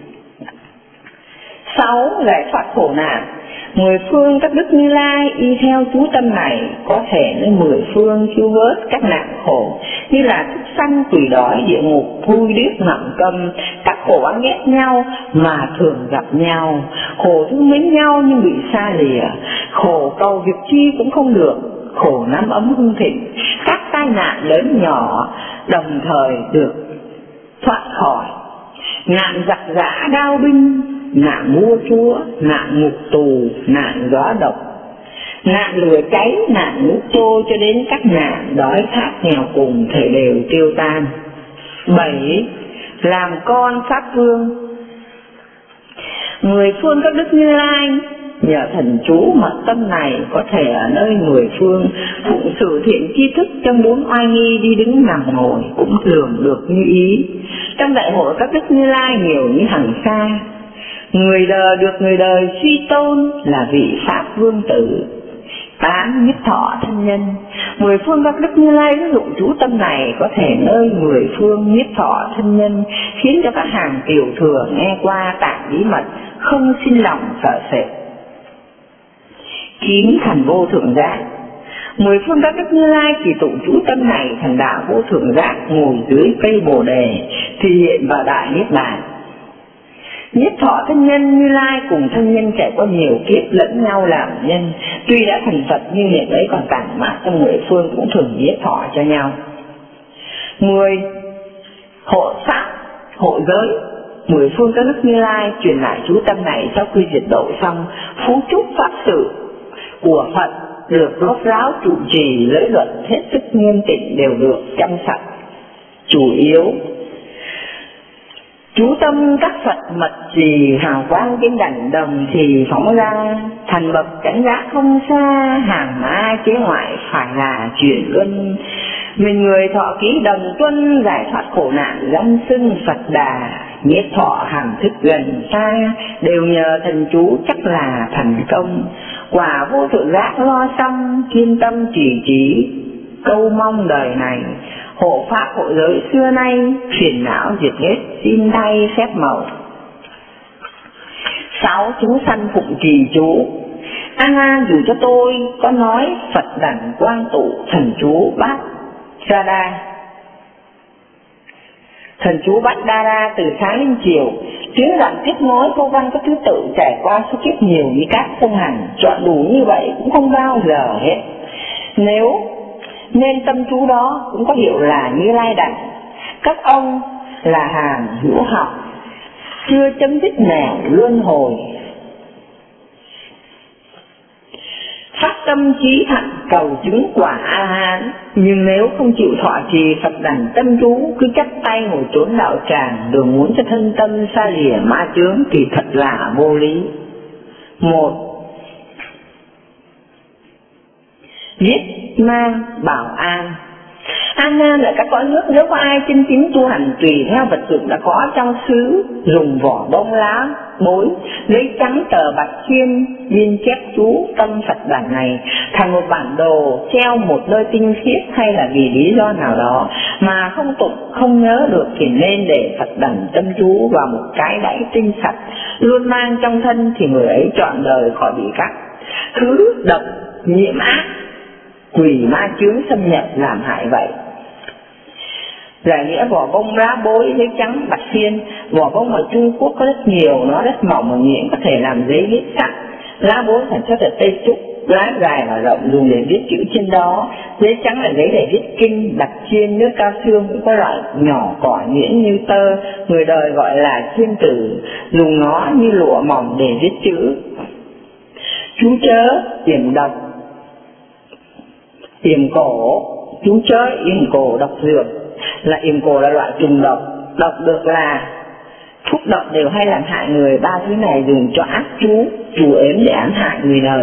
6. Giải thoát khổ nạn. 10 phương các đức Như Lai y theo chú tâm này có thể lên 10 phương cứu vớt các nạn khổ, như là súc sanh, quỷ đói, địa ngục, thui điếc, ngậm câm. Các khổ oán ghét nhau mà thường gặp nhau, khổ thương mến nhau nhưng bị xa lìa, khổ cầu việc chi cũng không được, khổ năm ấm hưng thịnh. Các tai nạn lớn nhỏ đồng thời được thoát khỏi. Nạn giặc giã đao binh, nạn vua chúa, nạn ngục tù, nạn gió độc, nạn lửa cháy, nạn nước trôi, cho đến các nạn đói khát nghèo cùng thể đều tiêu tan. 7. Làm con pháp vương. 10 phương các đức Như Lai nhờ thần chú mật tâm này có thể ở nơi 10 phương phụng sự thiện tri thức trong 4 oai nghi đi đứng nằm ngồi cũng thường được như ý. Trong đại hội các đức Như Lai nhiều như hằng sa, người đời được người đời suy tôn là vị pháp vương tử. 8. Nhất thọ thân nhân. 10 phương các đức Như Lai ứng dụng chú tâm này có thể nơi 10 phương nhất thọ thân nhân, khiến cho các hàng tiểu thừa nghe qua tạng bí mật không sinh lòng sợ sệt. 9. Thành vô thượng giác. 10 phương các đức Như Lai chỉ tụng chú tâm này thành đạo vô thượng giác, ngồi dưới cây bồ đề thì hiện vào đại niết bàn. Nhất thọ thân nhân Như Lai cùng thân nhân trải qua nhiều kiếp lẫn nhau làm nhân, tuy đã thành Phật nhưng hiện ấy còn tản mát trong 10 phương cũng thường nhất thọ cho nhau. 10. Hộ pháp, hộ giới. 10 phương các đức Như Lai truyền lại chú tâm này sau khi diệt độ xong, phú chúc pháp sự của Phật được rốt ráo trụ trì, lễ luận hết sức nghiêm tịnh đều được chăm sạch. Chủ yếu chú tâm các Phật mật trì hào quang trên đảnh đồng thì phóng ra, thành bậc cảnh giác không xa, hàng ai chế ngoại phải là chuyển luân. Mình người thọ ký đồng tuân, giải thoát khổ nạn danh xưng Phật Đà, nhất thọ hàm thức gần xa, đều nhờ thần chú chắc là thành công. Quả vô thượng giác lo xong, kiên tâm trì trí, câu mong đời này. Hộ pháp hộ giới xưa nay, phiền não diệt hết, xin thay phép màu. 6. Chúng sanh phụng trì chú. A Nan, dù cho tôi có nói Phật đảnh quang tụ thần chú Bát Đa Đa, thần chú Bát Đa Đa từ sáng đến chiều, tiếng đoạn tiếp nối câu văn có thứ tự trải qua số kiếp nhiều như các sông hành, chọn đủ như vậy cũng không bao giờ hết. Nếu nên tâm chú đó cũng có hiệu là Như Lai đảnh. Các ông là hàng hữu học, chưa chấm dứt nẻo luân hồi, phát tâm trí hạnh cầu chứng quả A-hán, nhưng nếu không chịu thọ trì Phật đảnh tâm chú, cứ chắp tay ngồi trốn đạo tràng, đường muốn cho thân tâm xa lìa ma chướng thì thật là vô lý. 1. Viết mang bảo an. An Nan là các cõi nước, nếu có ai chân chính tu hành tùy theo vật dụng đã có trong xứ, dùng vỏ bông lá bối, lấy trắng tờ bạch chuyên viên chép chú tâm Phật đảnh này thành một bản đồ treo một nơi tinh khiết, hay là vì lý do nào đó mà không tụng không nhớ được thì nên để Phật đảnh tâm chú vào một cái đẫy tinh sạch luôn mang trong thân, thì người ấy trọn đời khỏi bị các thứ độc nhiễm ác quỷ ma chướng xâm nhập làm hại vậy. Giải nghĩa vỏ bông lá bối giấy trắng bạch phiên. Vỏ bông ở Trung Quốc có rất nhiều, nó rất mỏng và nhuyễn, có thể làm giấy viết sẵn. Lá bối sản xuất ở Tây Trúc, lá dài và rộng dùng để viết chữ trên đó. Giấy trắng là giấy để viết kinh. Bạch chiên nước cao xương cũng có loại nhỏ cỏ nhuyễn như tơ, người đời gọi là chiên tử, dùng nó như lụa mỏng để viết chữ. Chú chớ yểm độc yểm cổ. Chú chớ yểm cổ độc dược. Là yểm cổ là loại trùng độc, độc được là thuốc độc đều hay làm hại người. Ba thứ này dùng cho ác chú, trù ếm để ám hại người đời.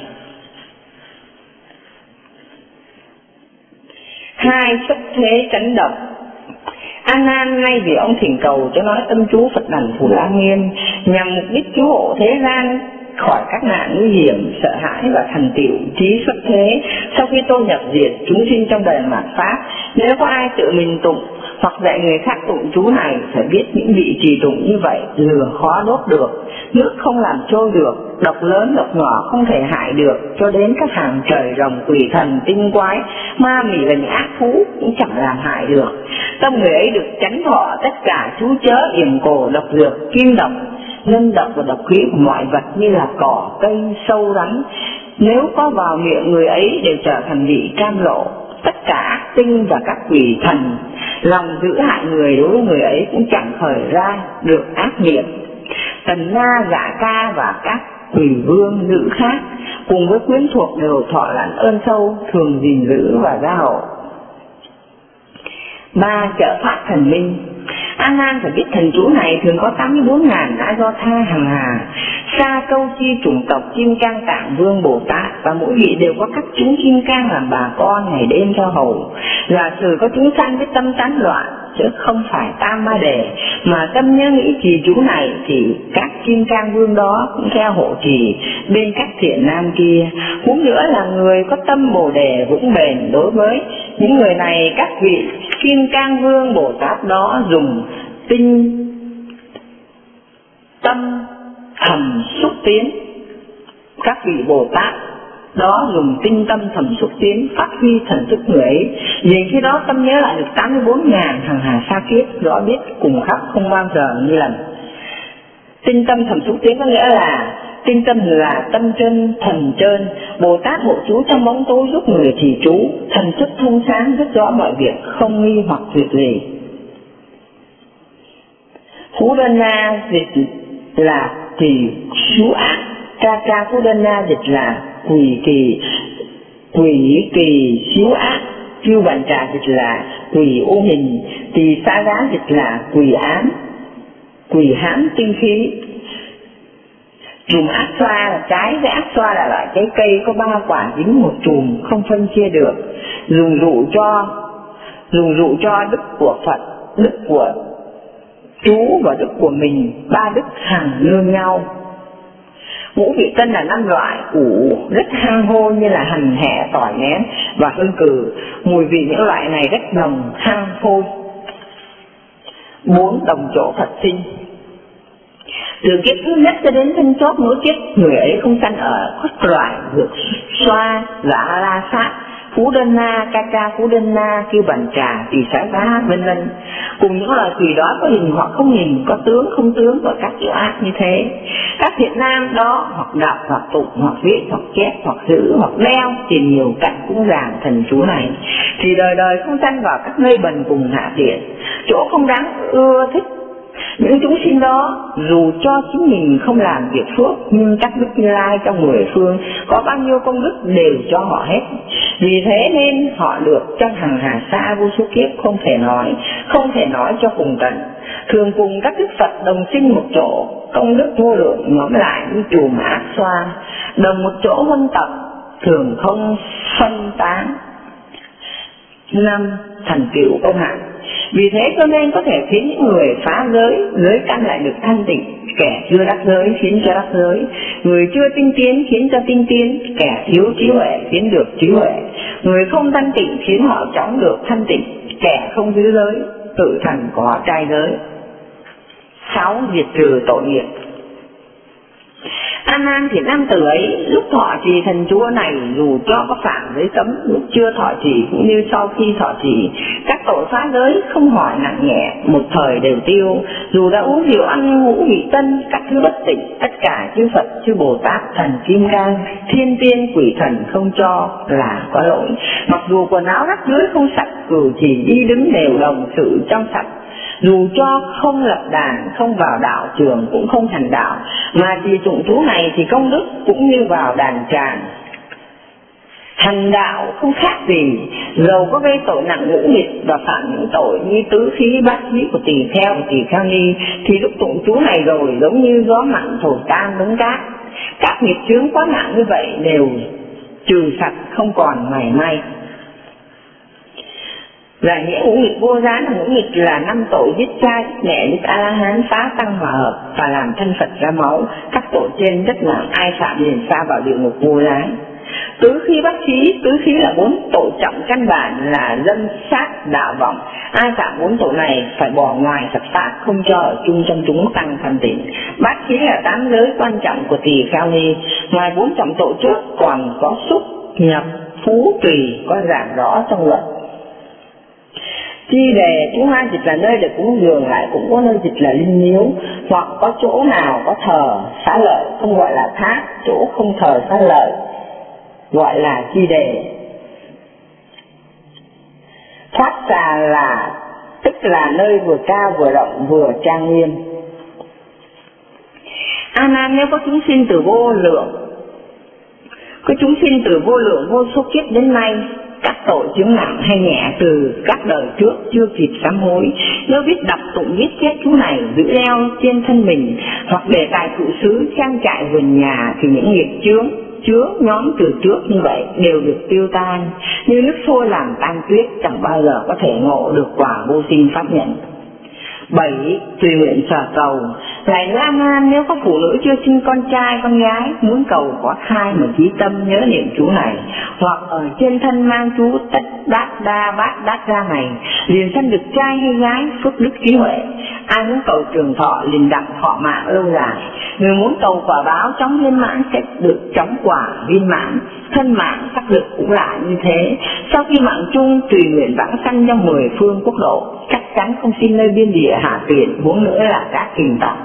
2. Xuất thế tránh độc. A Nan, nay vì ông thỉnh cầu cho nói tâm chú Phật đảnh Phù La Nghiêm nhằm mục đích cứu hộ thế gian khỏi các nạn nguy hiểm, sợ hãi và thành tựu trí xuất thế. Sau khi tôi nhập diệt chúng sinh trong đời mạt Pháp, nếu có ai tự mình tụng hoặc dạy người khác tụng chú này, phải biết những vị trì tụng như vậy lửa khó đốt được, nước không làm trôi được, độc lớn độc nhỏ không thể hại được, cho đến các hàng trời rồng quỷ thần tinh quái ma mị và những ác thú cũng chẳng làm hại được. Tâm người ấy được tránh thọ tất cả chú chớ yểm cổ độc dược, kim độc, nhân độc và độc khí của mọi vật như là cỏ, cây, sâu, rắn. Nếu có vào miệng người ấy đều trở thành vị cam lộ. Tất cả ác tinh và các quỷ thần lòng giữ hại người đối với người ấy cũng chẳng khởi ra được ác niệm. Tần Na, Dạ Ca và các quỷ vương nữ khác cùng với quyến thuộc đều thọ lãnh ơn sâu, thường gìn giữ và gia hộ. 3. Trợ pháp thần minh. A Nan phải biết thần chú này thường có 84.000 A Do Tha hằng hà, Sa Câu Chi chủng tộc Kim Cang Tạng Vương Bồ Tát, và mỗi vị đều có các chúng Kim Cang làm bà con ngày đêm cho hầu. Giả sử có chúng sanh với tâm tán loạn, chứ không phải tam ma đề, mà tâm nhớ nghĩ trì chú này, thì các Kim Cang Vương đó cũng theo hộ trì bên các thiện nam kia. Cũng nữa là người có tâm Bồ đề vững bền. Đối với những người này, các vị Kim Cang Vương Bồ Tát đó dùng tinh tâm thầm xúc tiến. Các vị Bồ Tát đó dùng tinh tâm thầm xúc tiến phát huy thần thức người ấy. Vì khi đó tâm nhớ lại được 84.000 hằng hà sa kiếp, rõ biết cùng khắp không bao giờ như lần. Tinh tâm thầm xúc tiến có nghĩa là tinh tâm là tâm chân, thần chân. Bồ Tát hộ chú trong bóng tối giúp người trì chú, thần thức thông sáng rất rõ mọi việc, không nghi hoặc việc gì. Phú Đơn Na dịch là trì chú ác, Ca Phú Đơn Na dịch là quỷ kỳ xíu ác, Kiêu Bản Trà dịch là quỷ ô hình, Tỳ Sa Giá dịch là quỷ hám tinh khí. Chùm ác xoa là trái với ác xoa là loại trái cây có 3 quả dính một chùm, không phân chia được. Dùng dụ cho đức của Phật, đức của chú và đức của mình, 3 đức hằng nương nhau. Ngũ vị tân là 5 loại củ rất hăng hôi như là hành, hẹ, tỏi, nén và hương cừ. Mùi vị những loại này rất nồng hăng hôi. 4. Đồng chỗ Phật sinh. Từ kiếp thứ nhất cho đến thân chót mỗi kiếp, người ấy không sanh ở các loại dược xoa, Dạ La Sát, Phú Đơn Na, Ca Phú Đơn Na, Kiêu Bản Trà, Tỳ Xá Giá, vân vân. Cùng những loài quỷ đó có hình hoặc không hình, có tướng không tướng và các kiểu ác như thế. Các thiện nam đó hoặc đọc hoặc tụng hoặc viết hoặc chép hoặc giữ hoặc đeo tìm nhiều cách cũng giảng thần chú này, thì đời đời không sanh vào các nơi bần cùng hạ tiện, chỗ không đáng ưa thích. Những chúng sinh đó dù cho chính mình không làm việc phước, nhưng các đức Như Lai trong 10 phương có bao nhiêu công đức đều cho họ hết. Vì thế nên họ được trong hằng hà sa vô số kiếp không thể nói cho cùng tận. Thường cùng các đức Phật đồng sinh một chỗ, công đức vô lượng nhóm lại như chùm ác xoa, đồng một chỗ huân tập, thường không phân tán. 5. Thành tựu công hạnh. Vì thế cho nên có thể khiến những người phá giới căn lại được thanh tịnh, kẻ chưa đắc giới khiến cho đắc giới, người chưa tinh tiến khiến cho tinh tiến, kẻ thiếu trí huệ khiến được trí huệ, người không thanh tịnh khiến họ chóng được thanh tịnh, kẻ không giữ giới tự thành có trai giới. 6. Diệt trừ tội nghiệp. A Nan thì nam tử ấy lúc thọ trì thần chú này, dù cho có phạm giới cấm, lúc chưa thọ trì cũng như sau khi thọ trì, các tội phá giới không hỏi nặng nhẹ một thời đều tiêu. Dù đã uống rượu ăn ngũ vị tân, các thứ bất tịnh, tất cả chư Phật chư Bồ Tát thần Kim Cang thiên tiên quỷ thần không cho là có lỗi. Mặc dù quần áo rách rưới không sạch, cử chỉ đi đứng đều đồng sự trong sạch, dù cho không lập đàn, không vào đạo trường cũng không thành đạo, mà chỉ tụng chú này thì công đức cũng như vào đàn tràng. Hành đạo không khác gì, dầu có gây tội nặng ngũ nghịch và phạm những tội như tứ khí bát khí của tỳ kheo và tỳ kheo ni, thì lúc tụng chú này rồi giống như gió mặn thổi tan đống cát. Các nghiệp chướng quá nặng như vậy đều trừ sạch không còn mảy may. Là nghĩa ngũ nghịch vô gián. Ngũ nghịch là 5 tội: giết cha, giết mẹ, giết A La Hán, phá tăng hòa hợp và làm thân Phật ra máu. Các tội trên rất nặng, ai phạm liền sa vào địa ngục vô gián. Tứ khí bất khí. Tứ khí là 4 tội trọng căn bản là dâm, sát, đạo vọng. Ai phạm 4 tội này phải bỏ ngoài Phật pháp, không cho ở chung trong chúng tăng thanh tịnh. Bát khí là 8 giới quan trọng của tỳ kheo ni. Ngoài 4 trọng tội trước còn có xúc, nhập, phú, tùy có giảng rõ trong luật. Chi đề chú hai dịch là nơi để cúng dường, lại cũng có nơi dịch là linh miếu, hoặc có chỗ nào có thờ xá lợi không gọi là tháp, chỗ không thờ xá lợi gọi là chi đề. Thoát xà là tức là nơi vừa cao vừa rộng vừa trang nghiêm. A Nan, nếu có chúng sinh từ vô lượng, có chúng sinh từ vô lượng vô số kiếp đến nay, các tội chướng nặng hay nhẹ từ các đời trước chưa kịp sám hối, nếu biết đọc tụng viết chép chú này giữ đeo trên thân mình, hoặc để tại trụ xứ trang trại vườn nhà, thì những nghiệp chướng chứa nhóm từ trước như vậy đều được tiêu tan như nước sôi làm tan tuyết, chẳng bao giờ có thể ngộ được quả vô sinh pháp nhận. 7. Tùy nguyện sở cầu. Lại nữa, A Nan, nếu có phụ nữ chưa sinh con trai con gái muốn cầu có thai mà chí tâm nhớ niệm chú này, hoặc ở trên thân mang chú Tất Đát Đa Bát Đát Ra này, liền sanh được trai hay gái, phước đức trí huệ. Ai muốn cầu trường thọ liền đặng thọ mạng lâu dài. Người muốn cầu quả báo chóng viên mãn sẽ được chóng quả viên mãn. Thân mạng sắc lực cũng lại như thế. Sau khi mạng chung tùy nguyện vãng sanh trong 10 phương quốc độ, chắc chắn không xin nơi biên địa hạ tuyển, huống nữa là các kình tộc.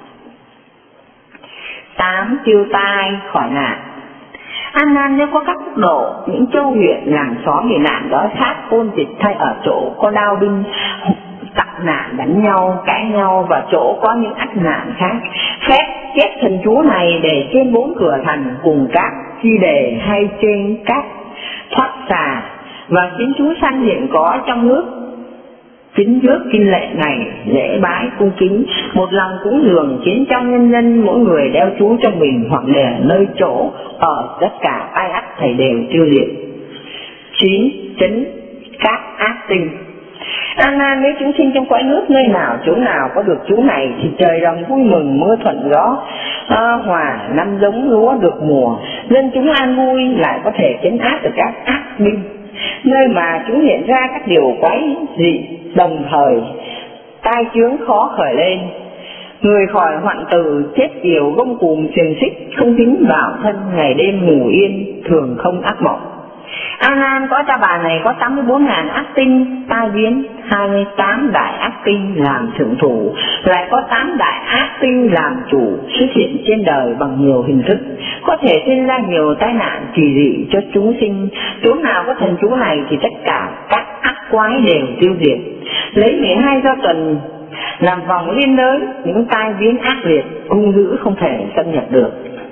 8. Tiêu tai khỏi nạn. A Nan, nếu có các quốc độ, những châu huyện làng xóm bị nạn đói khát ôn dịch, hay ở chỗ có đao binh tặc nạn đánh nhau cãi nhau, và chỗ có những ách nạn khác, phép chép thần chú này để trên 4 cửa thành cùng các chi đề hay trên các thoát xà, và chính chú sanh hiện có trong nước kính trước kinh lệ này lễ bái cung kính, một lòng cúng dường, khiến trong nhân dân mỗi người đeo chú trong mình, hoặc để nơi chỗ ở tất cả ai ắt thầy đều tiêu diệt. 9. Chấn các ác tinh. A Nan, nếu chúng sinh trong cõi nước nơi nào chỗ nào có được chú này, thì trời đồng vui mừng, mưa thuận gió hòa, năm giống lúa được mùa, dân chúng an vui, lại có thể chấn áp được các ác binh. Nơi mà chúng hiện ra các điều quái dị, đồng thời tai chướng khó khởi lên, người khỏi hoạn tử, chết yểu, gông cùm, xiềng xích, không dính vào thân, ngày đêm ngủ yên, thường không ác mộng. A Nan, cõi ta bà này có 84.000 ác tinh tai biến, 28 đại ác tinh làm thượng thủ, lại có 8 đại ác tinh làm chủ, xuất hiện trên đời bằng nhiều hình thức, có thể sinh ra nhiều tai nạn kỳ dị cho chúng sinh. Chỗ nào có thần chú này thì tất cả các ác quái đều tiêu diệt. Lấy 12 do tuần làm vòng liên đới, những tai biến ác liệt hung dữ không thể xâm nhập được.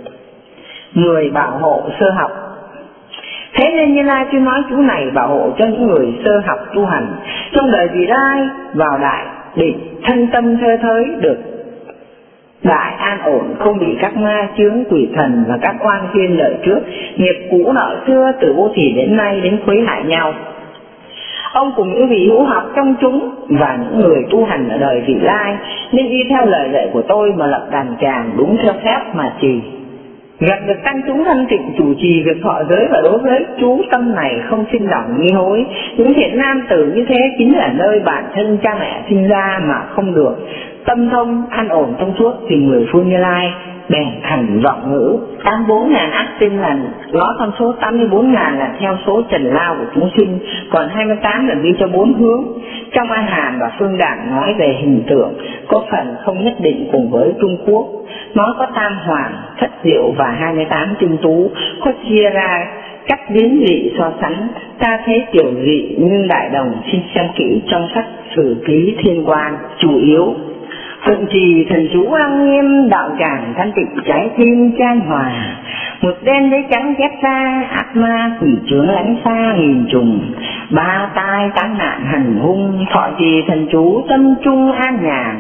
10. Bảo hộ sơ học. Thế nên Như Lai chưa nói chú này bảo hộ cho những người sơ học tu hành, trong đời vị lai vào đại định, thân tâm thơ thới được đại an ổn, không bị các ma chướng quỷ thần và các oan thiên lợi trước, nghiệp cũ nợ xưa từ vô thỉ đến nay đến khuấy hại nhau. Ông cùng những vị hữu học trong chúng và những người tu hành ở đời vị lai nên y theo lời dạy của tôi mà lập đàn tràng đúng theo phép mà trì. Gặp được tăng chúng thanh tịnh chủ trì việc thọ giới, và đối với chú tâm này không sinh lòng nghi hối. Những thiện nam tử như thế chính là nơi bản thân cha mẹ sinh ra mà không được tâm thông an ổn thông suốt, thì 10 phương Như Lai bèn thành vọng ngữ. 84.000 ác tinh là nó con số, 84.000 là theo số trần lao của chúng sinh, còn 28 là ghi cho 4 hướng. Trong A Hàm và Phương Đẳng nói về hình tượng có phần không nhất định cùng với Trung Quốc, nói có tam hoàng, thất diệu và 28 tinh tú, có chia ra cách biến dị so sánh. Ta thấy tiểu dị nhưng đại đồng, xin xem kỹ trong sách Sử Ký Thiên Quan. Chủ yếu phụng trì thần chú lăng nghiêm, đạo tràng thanh tịnh, trái tim chan hòa, một đen giấy trắng chép ra, ác ma quỷ chướng lánh xa nghìn trùng, 3 tai 8 nạn hành hung, thọ trì thần chú tâm trung an nhàn,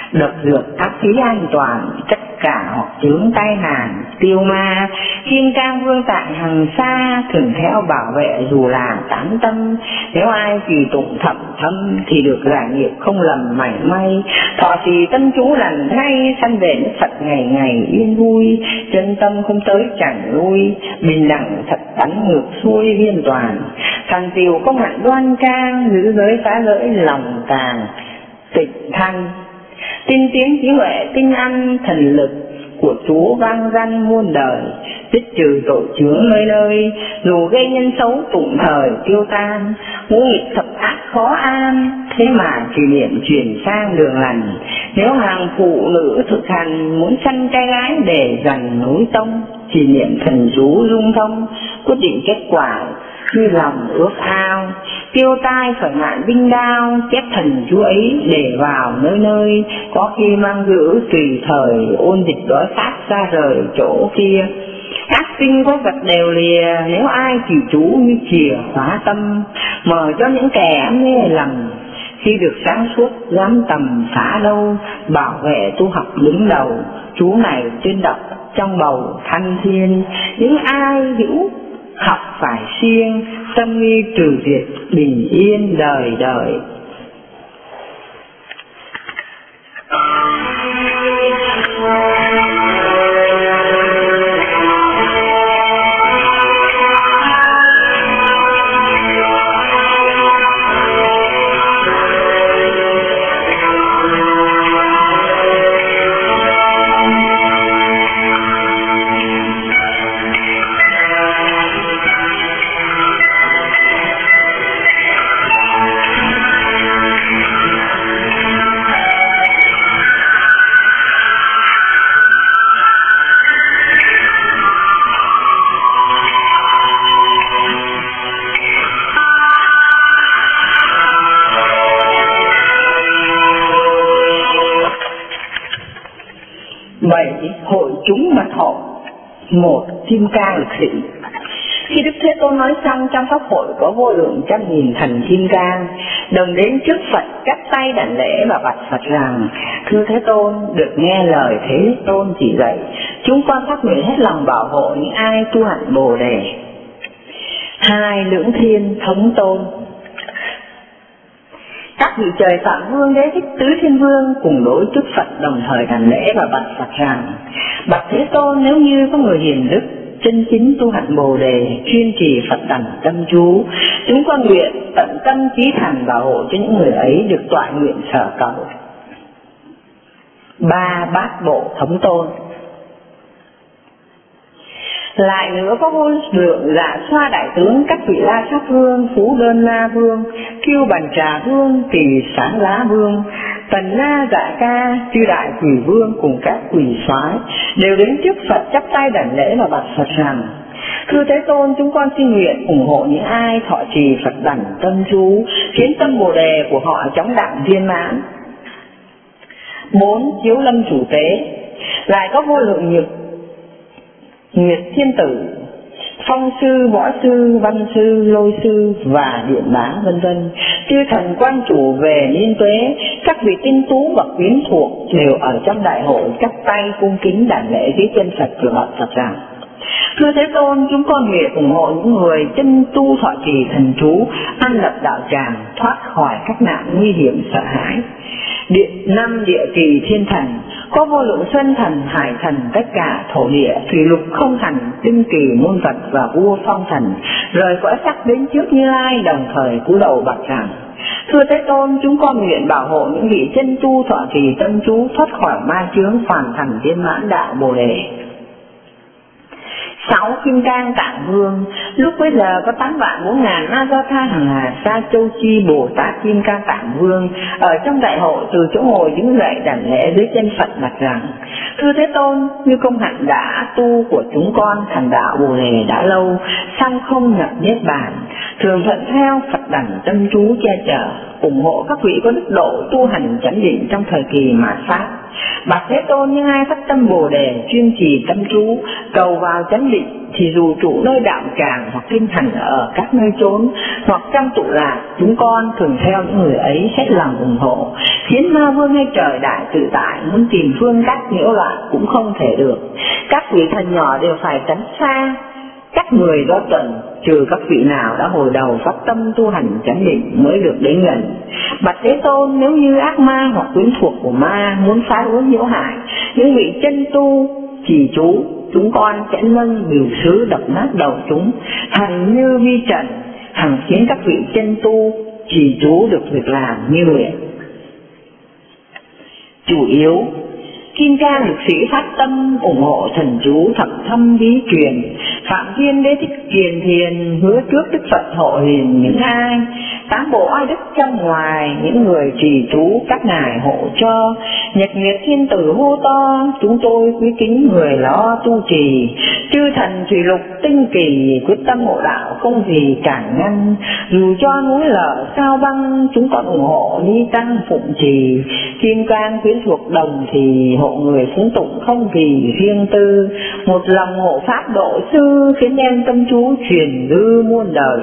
độc dược ác khí an toàn, tất cả hoặc chướng tai nạn, tiêu ma. Kim Cang Vương tại hàng xa, thường theo bảo vệ dù là tán tâm. Nếu ai trì tụng thậm thâm, thì được giải nghiệp không lầm mảy may. Thọ trì tâm chú lành ngay, sanh về nước Phật ngày ngày yên vui. Chân tâm không tới chẳng lui, bình đẳng thật tánh ngược xuôi viên toàn. Thằng tiều công hạnh đoan trang, giữ giới phá lưỡi lòng tàng tịnh thanh. Tin tiếng trí huệ tinh ăn, thần lực của Chúa vang danh muôn đời. Tích trừ tội chướng nơi nơi, dù gây nhân xấu tụng thời tiêu tan. Ngũ nghịch thập ác khó an, thế mà trì niệm chuyển sang đường lành. Nếu hàng phụ nữ thực hành, muốn sanh trai gái để dành núi tông. Trì niệm thần chú dung thông, quyết định kết quả như lòng ước ao. Tiêu tai khỏi nạn binh đao, chép thần chú ấy để vào nơi nơi. Có khi mang giữ tùy thời, ôn dịch đói khát ra rời chỗ kia. Ác tinh có vật đều lìa, nếu ai chỉ chú như chìa khóa tâm. Mở cho những kẻ mê lầm, khi được sáng suốt dám tầm phá đâu. Bảo vệ tu học đứng đầu, chú này trên đọc trong bầu thanh thiên. Những ai hữu học phải siêng, tâm nghi trừ diệt bình yên đời đời. Hội chúng mật hội. Một, Kim Cang lực sĩ. Khi Đức Thế Tôn nói xong, trong pháp hội có vô lượng trăm nghìn thần Kim Cang đồng đến trước Phật, chắp tay đảnh lễ và bạch Phật rằng: thưa Thế Tôn, được nghe lời Thế Tôn chỉ dạy, chúng con phát nguyện hết lòng bảo hộ những ai tu hạnh Bồ Đề. Hai, Lưỡng Thiên Thống Tôn. Các vị trời Phạm Vương, Đế Thích, Tứ Thiên Vương cùng đối trước Phật đồng thời đảnh lễ và bạch Phật rằng: bạch Thế Tôn, nếu như có người hiền đức chân chính tu hạnh Bồ Đề, chuyên trì Phật đảnh tâm chú, chúng con nguyện tận tâm chí thành bảo hộ cho những người ấy được toại nguyện sở cầu. Ba, Bát Bộ Thống Tôn. Lại nữa có vô lượng Dạ Xoa đại tướng, các vị La Sát Vương, Phú Đơn La Vương, Kiêu Bành Trà Vương, Tỳ Sáng Lá Vương, Tần Na Dạ Ca, chư đại quỷ vương cùng các quỷ soái đều đến trước Phật chắp tay đảnh lễ và bạch Phật rằng: thưa Thế Tôn, chúng con xin nguyện ủng hộ những ai thọ trì Phật đảnh tâm chú, khiến tâm Bồ Đề của họ chóng đặng viên mãn. 4. Chiếu Lâm Chủ Tế. Lại có vô lượng Nguyệt Thiên Tử, Phong Sư, Võ Sư, Văn Sư, Lôi Sư và Điện Bá vân vân, chư thần quan chủ về niên tuế, các vị tinh tú và quyến thuộc đều ở trong đại hội chắp tay cung kính đảnh lễ dưới chân Phật và bạch Phật rằng: thưa Thế Tôn, chúng con nguyện ủng hộ những người chân tu thọ trì thần chú, an lập đạo tràng, thoát khỏi các nạn nguy hiểm sợ hãi. Năm, Địa Kỳ Thiên Thần. Có vô lượng sơn thần, hải thần, tất cả thổ địa, thủy lục không thành, tinh kỳ môn vật và vua phong thần, rời cõi sắc đến trước Như Lai, đồng thời cúi đầu bạch rằng: thưa Thế Tôn, chúng con nguyện bảo hộ những vị chân tu thọ trì tâm chú, thoát khỏi ma chướng, hoàn thành viên mãn đạo Bồ Đề. 6. Kim Cang Tạng Vương. Lúc bấy giờ có 8.400.000 A Do Tha Hằng Hà Sa Châu Chi Bồ Tát Kim Cang Tạng Vương ở trong đại hội từ chỗ ngồi đứng dậy đảnh lễ dưới chân Phật bạch rằng: thưa Thế Tôn, như công hạnh đã tu của chúng con thành đạo Bồ Đề đã lâu, song không nhập niết bàn, thường thuận theo Phật đảnh tâm chú che chở, ủng hộ các vị có đức độ tu hành chánh định trong thời kỳ mạt Pháp. Bạch Thế Tôn, những ai phát tâm Bồ Đề, chuyên trì tâm chú, cầu vào chánh định, thì dù trụ nơi đạo tràng hoặc kinh thành ở các nơi chốn hoặc trong tụ lạc, chúng con thường theo những người ấy hết lòng ủng hộ, khiến ma vương hay trời đại tự tại muốn tìm phương cách nhiễu loạn cũng không thể được. Các vị thần nhỏ đều phải tránh xa các người đó tuần, trừ các vị nào đã hồi đầu phát tâm tu hành chánh định mới được đến gần. Bạch Thế Tôn, nếu như ác ma hoặc quyến thuộc của ma muốn phá rối nhiễu hại những vị chân tu trì chú, chúng con sẽ nâng bìu sứ đập nát đầu chúng, hằng như vi trần, hằng khiến các vị chân tu trì chú được việc làm như nguyện. Chủ yếu Kim Cang lực sĩ phát tâm ủng hộ thần chú thập thâm bí truyền. Phạm Thiên Đế Thích Kiền Thiền hứa trước Đức Phật hộ hiền những ai tám bộ oai đức trong ngoài, những người trì chú các ngài hộ cho. Nhật Nguyệt Thiên Tử hô to, chúng tôi quý kính người lo tu trì. Chư thần thủy lục tinh kỳ, quyết tâm hộ đạo không gì cản ngăn. Dù cho núi lở sao băng, chúng con ủng hộ đi tăng phụng trì. Kim Cang quyến thuộc đồng thì hộ người phúng tụng không vì riêng tư. Một lòng hộ pháp độ sư, khiến đem tâm chú truyền lưu muôn đời.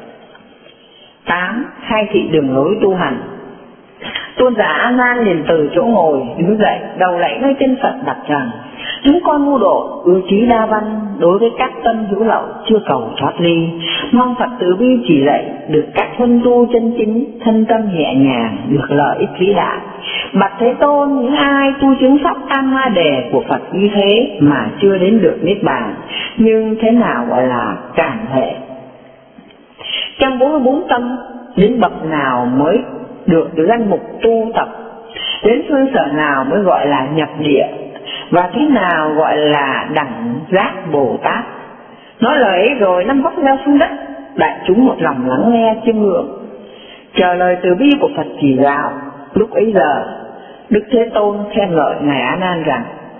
8. Khai thị đường lối tu hành. Tôn giả A Nan liền từ chỗ ngồi đứng dậy, đầu lạy nơi chân Phật đặt rằng: chúng con ngu độ, ưa trí đa văn, đối với các tâm hữu lậu chưa cầu thoát ly, mong Phật từ bi chỉ dạy, được các huân tu chân chính, thân tâm nhẹ nhàng, được lợi ích vĩ đại. Bạch Thế Tôn, những ai tu chứng pháp Tam Ma Đề của Phật như thế mà chưa đến được niết bàn, nhưng thế nào gọi là cản hệ? Trong 44 tâm, đến bậc nào mới được danh mục tu tập? Đến phương sở nào mới gọi là nhập địa? Và thế nào gọi là đẳng giác Bồ Tát? Nói lời ấy rồi năm vóc leo xuống đất, đại chúng một lòng lắng nghe chiêm ngưỡng, chờ lời từ bi của Phật chỉ đạo. Lúc ấy giờ, Đức Thế Tôn khen ngợi ngài A Nan rằng: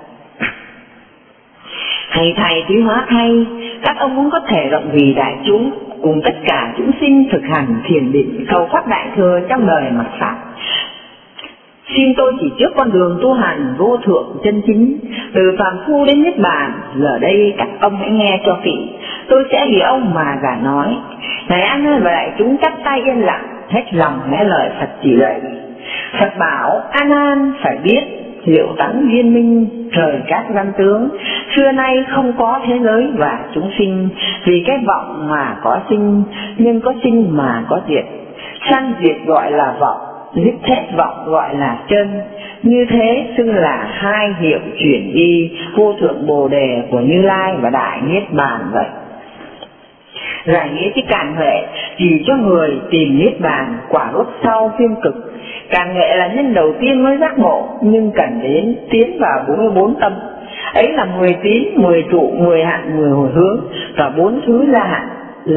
thầy thầy quý hóa thay, các ông muốn có thể rộng vì đại chúng, cùng tất cả chúng sinh thực hành thiền định, cầu phát đại thừa trong đời mặt pháp. Xin tôi chỉ trước con đường tu hành vô thượng chân chính, từ phàm phu đến niết bàn. Giờ đây các ông hãy nghe cho kỹ, tôi sẽ vì ông mà giả nói. Ngài A Nan và đại chúng chắp tay yên lặng, hết lòng nghe lời Phật chỉ dạy. Phật bảo: A Nan phải biết, liệu tánh viên minh trời các văn tướng, xưa nay không có thế giới và chúng sinh. Vì cái vọng mà có sinh, nhưng có sinh mà có diệt. Sanh diệt gọi là vọng, giết hết vọng gọi là chân. Như thế xưng là hai hiệu chuyển y, vô thượng Bồ Đề của Như Lai và đại niết bàn vậy. Giải nghĩa chứ càn huệ chỉ cho người tìm niết bàn, quả lúc sau phiên cực. Càn huệ là nhân đầu tiên mới giác ngộ, nhưng cần đến tiến vào 44 tâm. Ấy là 10 tín, 10 trụ, 10 hạn, 10 hồi hướng và 4 thứ gia hạn.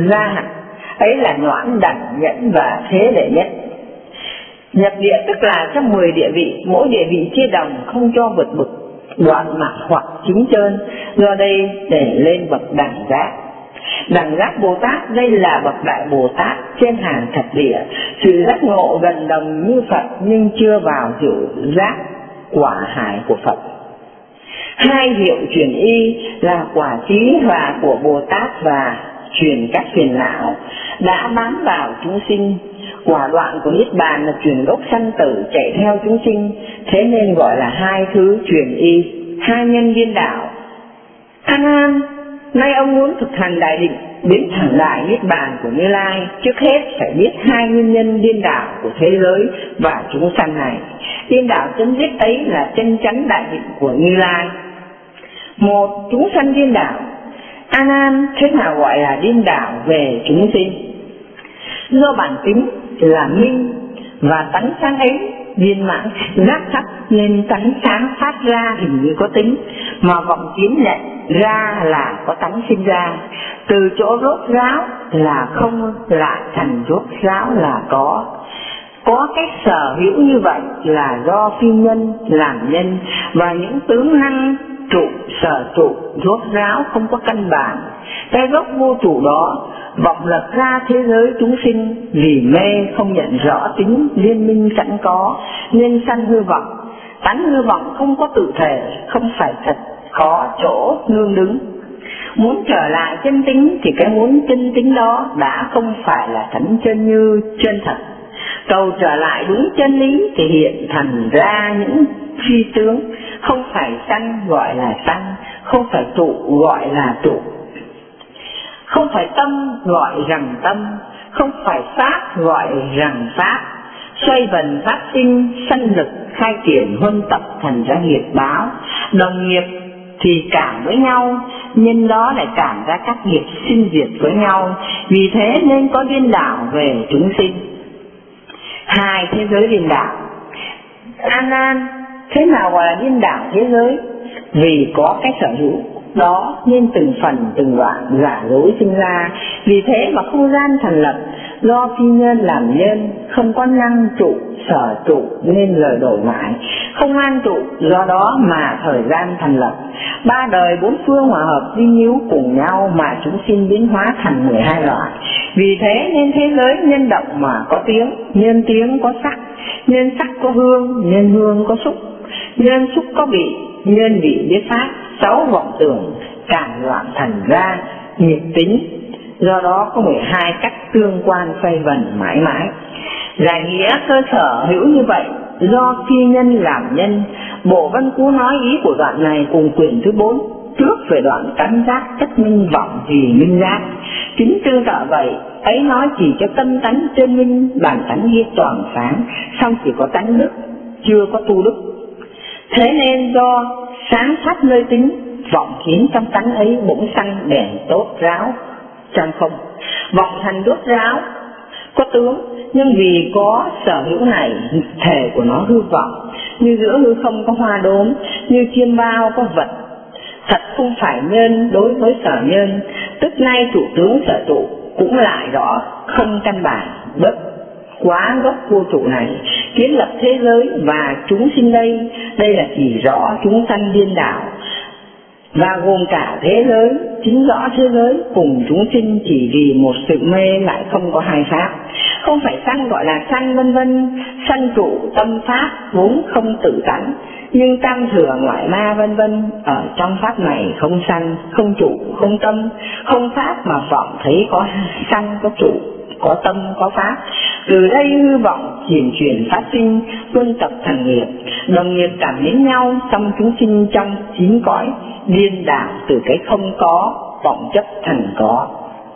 Ấy là noãn, đẳng, nhẫn và thế đệ nhất. Nhập địa tức là trong 10 địa vị, mỗi địa vị chia đồng, không cho vượt bực, đoạn mặt hoặc chính trơn. Do đây để lên bậc đẳng giác. Đẳng giác Bồ Tát đây là bậc đại Bồ Tát trên hàng thập địa, sự giác ngộ gần đồng như Phật nhưng chưa vào hiệu giác quả hải của Phật. Hai hiệu chuyển y là quả trí hòa của Bồ Tát và chuyển các phiền não đã bám vào chúng sinh. Quả đoạn của niết bàn là chuyển gốc sanh tử chạy theo chúng sinh, thế nên gọi là hai thứ chuyển y, hai nhân viên đạo. A Nan, nay ông muốn thực hành đại định, đến thẳng đại niết bàn của Như Lai, trước hết phải biết hai nguyên nhân điên đảo của thế giới và chúng sanh này. Điên đảo chấm dứt ấy là chân chánh đại định của Như Lai. Một, chúng sanh điên đảo. A Nan, thế nào gọi là điên đảo về chúng sinh? Do bản tính là minh và tánh sáng ấy viên mãn giác thấp, nên tánh sáng phát ra hình như có tính, mà vọng kiến nhận ra là có tánh sinh ra. Từ chỗ rốt ráo là không lại thành rốt ráo là có. Có cái sở hữu như vậy là do phi nhân làm nhân, và những tướng năng trụ sở trụ rốt ráo không có căn bản. Cái gốc vô chủ đó vọng lập ra thế giới chúng sinh, vì mê không nhận rõ tính liên minh sẵn có nên sanh hư vọng. tánh hư vọng không có tự thể, không phải thật, có chỗ nương đứng. Muốn trở lại chân tính thì cái muốn chân tính đó đã không phải là thánh chân như chân thật. Cầu trở lại đúng chân lý thì hiện thành ra những phi tướng, không phải sanh gọi là sanh, không phải trụ gọi là trụ, không phải tâm gọi rằng tâm, không phải pháp gọi rằng pháp. Xoay vần phát sinh, sanh lực khai triển huân tập thành ra nghiệp báo. Đồng nghiệp thì cảm với nhau, nhân đó lại cảm ra các nghiệp sinh diệt với nhau. Vì thế nên có điên đảo về chúng sinh. Hai thế giới điên đảo. An, thế nào gọi là điên đảo thế giới? Vì có cái sở hữu đó nên từng phần từng đoạn giả dối sinh ra. Vì thế mà không gian thành lập, do phi nhân làm nhân, không có năng trụ sở trụ nên lời đổi mãi, không an trụ, do đó mà thời gian thành lập. Ba đời bốn phương hòa hợp di nhiễu cùng nhau mà chúng sinh biến hóa thành 12 loại. Vì thế nên thế giới nhân động mà có tiếng, nhân tiếng có sắc, nhân sắc có hương, nhân hương có xúc, nhân xúc có vị, nhân vị biết pháp. 6 vọng tưởng cản loạn thành ra nghiệp tính, do đó có 12 cách tương quan xoay vần mãi mãi. Giải nghĩa cơ sở hữu như vậy, do phi nhân làm nhân. Bộ Văn Cú nói ý của đoạn này cùng quyển thứ 4 trước về đoạn tánh giác tất minh vọng vì minh giác. Chính tương tự vậy, ấy nói chỉ cho tâm tánh chân minh, bản tánh ghi toàn sáng, xong chỉ có tánh đức, chưa có tu đức. Thế nên do sáng phát nơi tính, vọng khiến trong tánh ấy bỗng sanh đèn tốt ráo trong không. Vọng thành đốt ráo có tướng, nhưng vì có sở hữu này, thể của nó hư vọng, như giữa hư không có hoa đốm, như chiêm bao có vật. Thật không phải nhân đối với sở nhân, tức nay chủ tướng sở trụ cũng lại rõ không căn bản, bất quá gốc vô trụ này kiến lập thế giới và chúng sinh đây. Đây là chỉ rõ chúng sanh điên đảo, và gồm cả thế giới, chính rõ thế giới cùng chúng sinh chỉ vì một sự mê lại không có hai pháp. Không phải sanh gọi là sanh vân vân, sanh trụ tâm pháp vốn không tự tánh, nhưng tam thừa ngoại ma vân vân. Ở trong pháp này không sanh, không trụ, không tâm, không pháp mà vọng thấy có sanh, có trụ, có tâm, có pháp. Từ đây hư vọng chuyển phát sinh, luân tập thành nghiệp, đồng nghiệp cảm đến nhau, trong chúng sinh trong 9 cõi điên đảo từ cái không có vọng chấp thành có.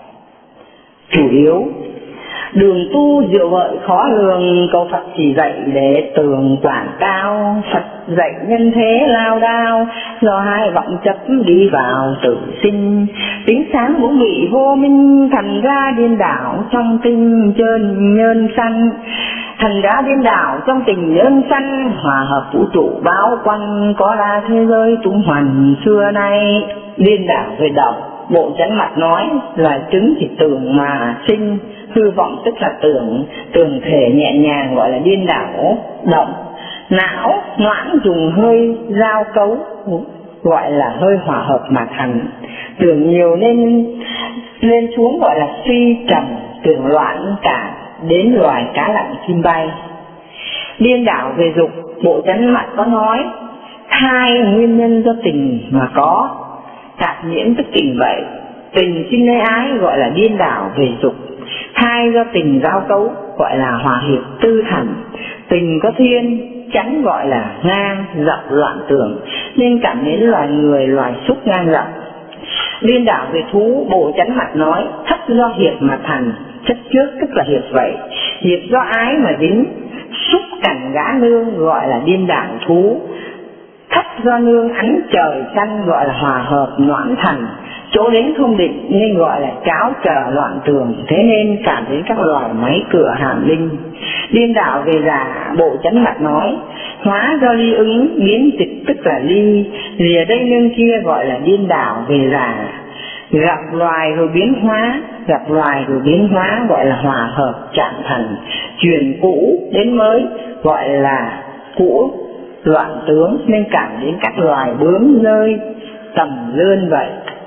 Chủ yếu đường tu diệu hợi khó lường, cầu Phật chỉ dạy để tường quảng cao. Phật dạy nhân thế lao đao, do hai vọng chấp đi vào tự sinh. Tính sáng vũ vị vô minh, thành ra điên đảo trong tình chân nhân sanh. Thành ra điên đảo trong tình nhân sanh, hòa hợp vũ trụ báo quanh, có ra thế giới tung hoành xưa nay. Điên đảo về động, Bộ Chánh Mặt nói là chứng thì tưởng mà sinh, hư vọng tức là tưởng thể nhẹ nhàng gọi là điên đảo động. Não noãn dùng hơi giao cấu gọi là hơi hòa hợp mà thành. Tưởng nhiều nên lên xuống gọi là suy trầm, tưởng loạn cả đến loài cá lặn chim bay. Điên đảo về dục, Bộ Chánh Mặt có nói hai nguyên nhân do tình mà có, tạp nhiễm tức tình vậy. Tình sinh nơi ái gọi là điên đảo về dục, hai do tình giao cấu gọi là hòa hiệp tư thành. Tình có thiên chánh gọi là ngang dọc loạn tưởng, nên cảm đến loài người loài súc ngang dọc. Điên đảo về thú, Bộ Chánh Mặt nói thất do hiệp mà thành, chất trước tức là hiệp vậy. Hiệp do ái mà dính, xúc cảnh gã nương gọi là điên đảo thú. Thất do nương ánh trời xanh gọi là hòa hợp noãn thành, chỗ đến không định nên gọi là cháo trở loạn tường. Thế nên cảm đến các loài máy cửa hàm linh. Điên đảo về già, Bộ Chánh Mặt nói hóa do ly ứng, biến dịch tức là ly, lìa đây nương kia gọi là điên đảo về già. Gặp loài rồi biến hóa, gặp loài rồi biến hóa gọi là hòa hợp trạng thành. Chuyển cũ đến mới gọi là cũ loạn tướng, nên cảm đến các loài bướm rơi tầm lươn vậy.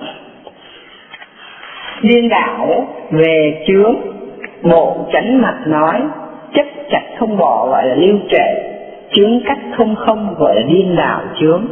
Điên đảo về chướng, Bộ Chánh Mặt nói chấp chặt không bỏ gọi là lưu trệ, chướng cách không không gọi là điên đảo chướng.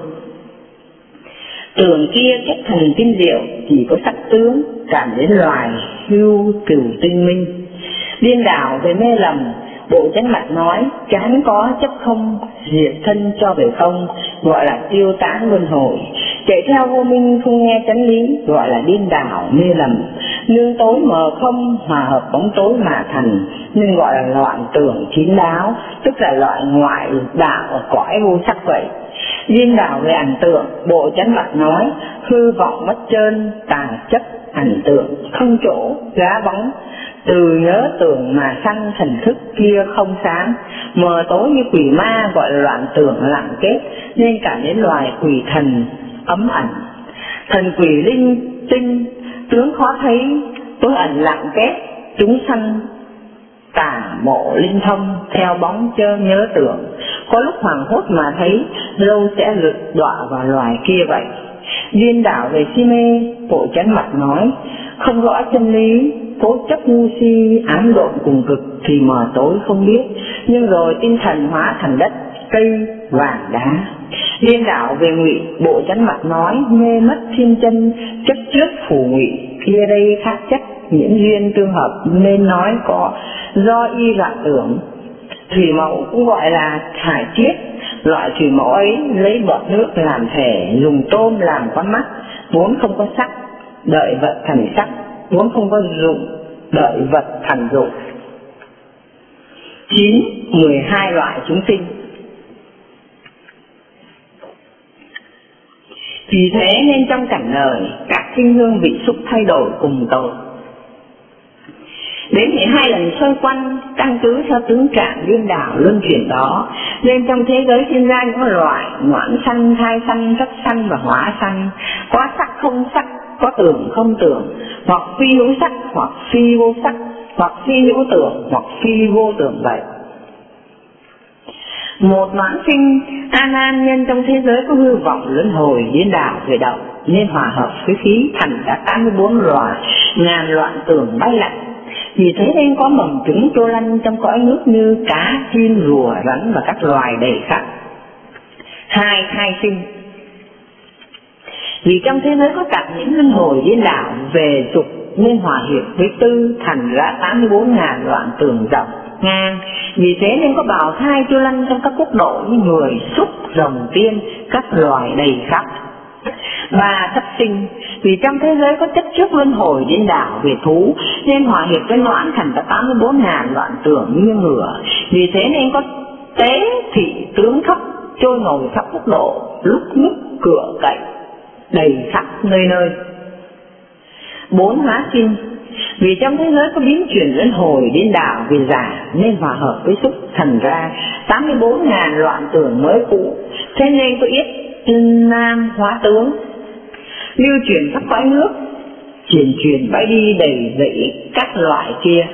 Tường kia kết thành tinh diệu, chỉ có sắc tướng, cảm đến loài hưu cửu tinh minh. Điên đảo về mê lầm, Bộ Chánh Mạch nói chán có chấp không, diệt thân cho về không, gọi là tiêu tán luân hồi. Chạy theo vô minh không nghe chánh lý, gọi là điên đảo mê lầm. Nương tối mờ không, hòa hợp bóng tối mà thành, nên gọi là loạn tưởng kín đáo, tức là loại ngoại đạo ở cõi vô sắc vậy. Điên đảo về ảnh tượng, Bộ Chánh Mạch nói hư vọng mất trơn, tà chấp ảnh tượng, không chỗ gá bóng. Từ nhớ tưởng mà sanh thần thức kia không sáng, mờ tối như quỷ ma, gọi là loạn tưởng lặng kết, nên cả đến loài quỷ thần ấm ẩn. Thần quỷ linh tinh tướng khó thấy, tối ẩn lặng kết, chúng sanh tà mộ linh thông, theo bóng chơ nhớ tưởng. Có lúc hoàng hốt mà thấy, lâu sẽ lượt đọa vào loài kia vậy. Điên đảo về si mê, Bộ Chánh Mạch nói không rõ chân lý, cố chấp ngu si ám độn cùng cực thì mờ tối không biết, nhưng rồi tinh thần hóa thành đất, cây, vàng đá. Điên đảo về ngụy, Bộ Chánh Mạch nói mê mất thiên chân, chấp trước phù ngụy, kia đây khác chất nhiễm duyên tương hợp, nên nói có do y loạn tưởng. Thủy mẫu cũng gọi là thải chiết, loại thủy mẫu ấy lấy bọt nước làm thể, dùng tôm làm con mắt, vốn không có sắc, đợi vật thành sắc, vốn không có dụng, đợi vật thành dụng. 9. 12 loại chúng sinh. Vì thế nên trong cảnh đời, các sinh hương vị xúc thay đổi cùng tội. Đến 12 lần xoay quanh, căn cứ theo tướng trạng điên đảo luân chuyển đó, nên trong thế giới sinh ra những loại noãn sanh, thai sanh, sắc sanh và hóa sanh, có sắc không sắc, có tưởng không tưởng, hoặc phi hữu sắc, hoặc phi vô sắc, hoặc phi hữu tưởng, hoặc phi vô tưởng vậy. Một noãn sinh a nan nhân trong thế giới có hư vọng luân hồi điên đảo về động, nên hòa hợp với khí thành đã 84 loài ngàn loạn tưởng bay lặn. Vì thế nên có mầm trứng trôi lăn trong cõi nước như cá, chim, rùa, rắn và các loài đầy khắp. Hai sinh. Vì trong thế giới có cặp những luân hồi điên đảo về dục nên hòa hiệp với tư, thành ra 84.000 loạn tưởng rộng ngang. Vì thế nên có bào thai trôi lăn trong các quốc độ như người, súc, rồng, tiên, các loài đầy khắp. 3. Thất sinh. Vì trong thế giới có chấp trước luân hồi điên đảo về thú nên hòa hiệp với noãn thành ra 84.000 loạn tưởng như ngựa. Vì thế nên có tế thị tướng thấp trôi nổi khắp quốc độ, lúc nức cửa cậy đầy khắp nơi nơi. 4. Hóa sinh. Vì trong thế giới có biến chuyển luân hồi điên đảo về giả nên hòa hợp với xúc thành ra 84.000 loạn tưởng mới cũ. Thế nên có ít nam hóa tướng lưu chuyển khắp cõi nước, chuyển bay đi đầy dẫy các loại kia.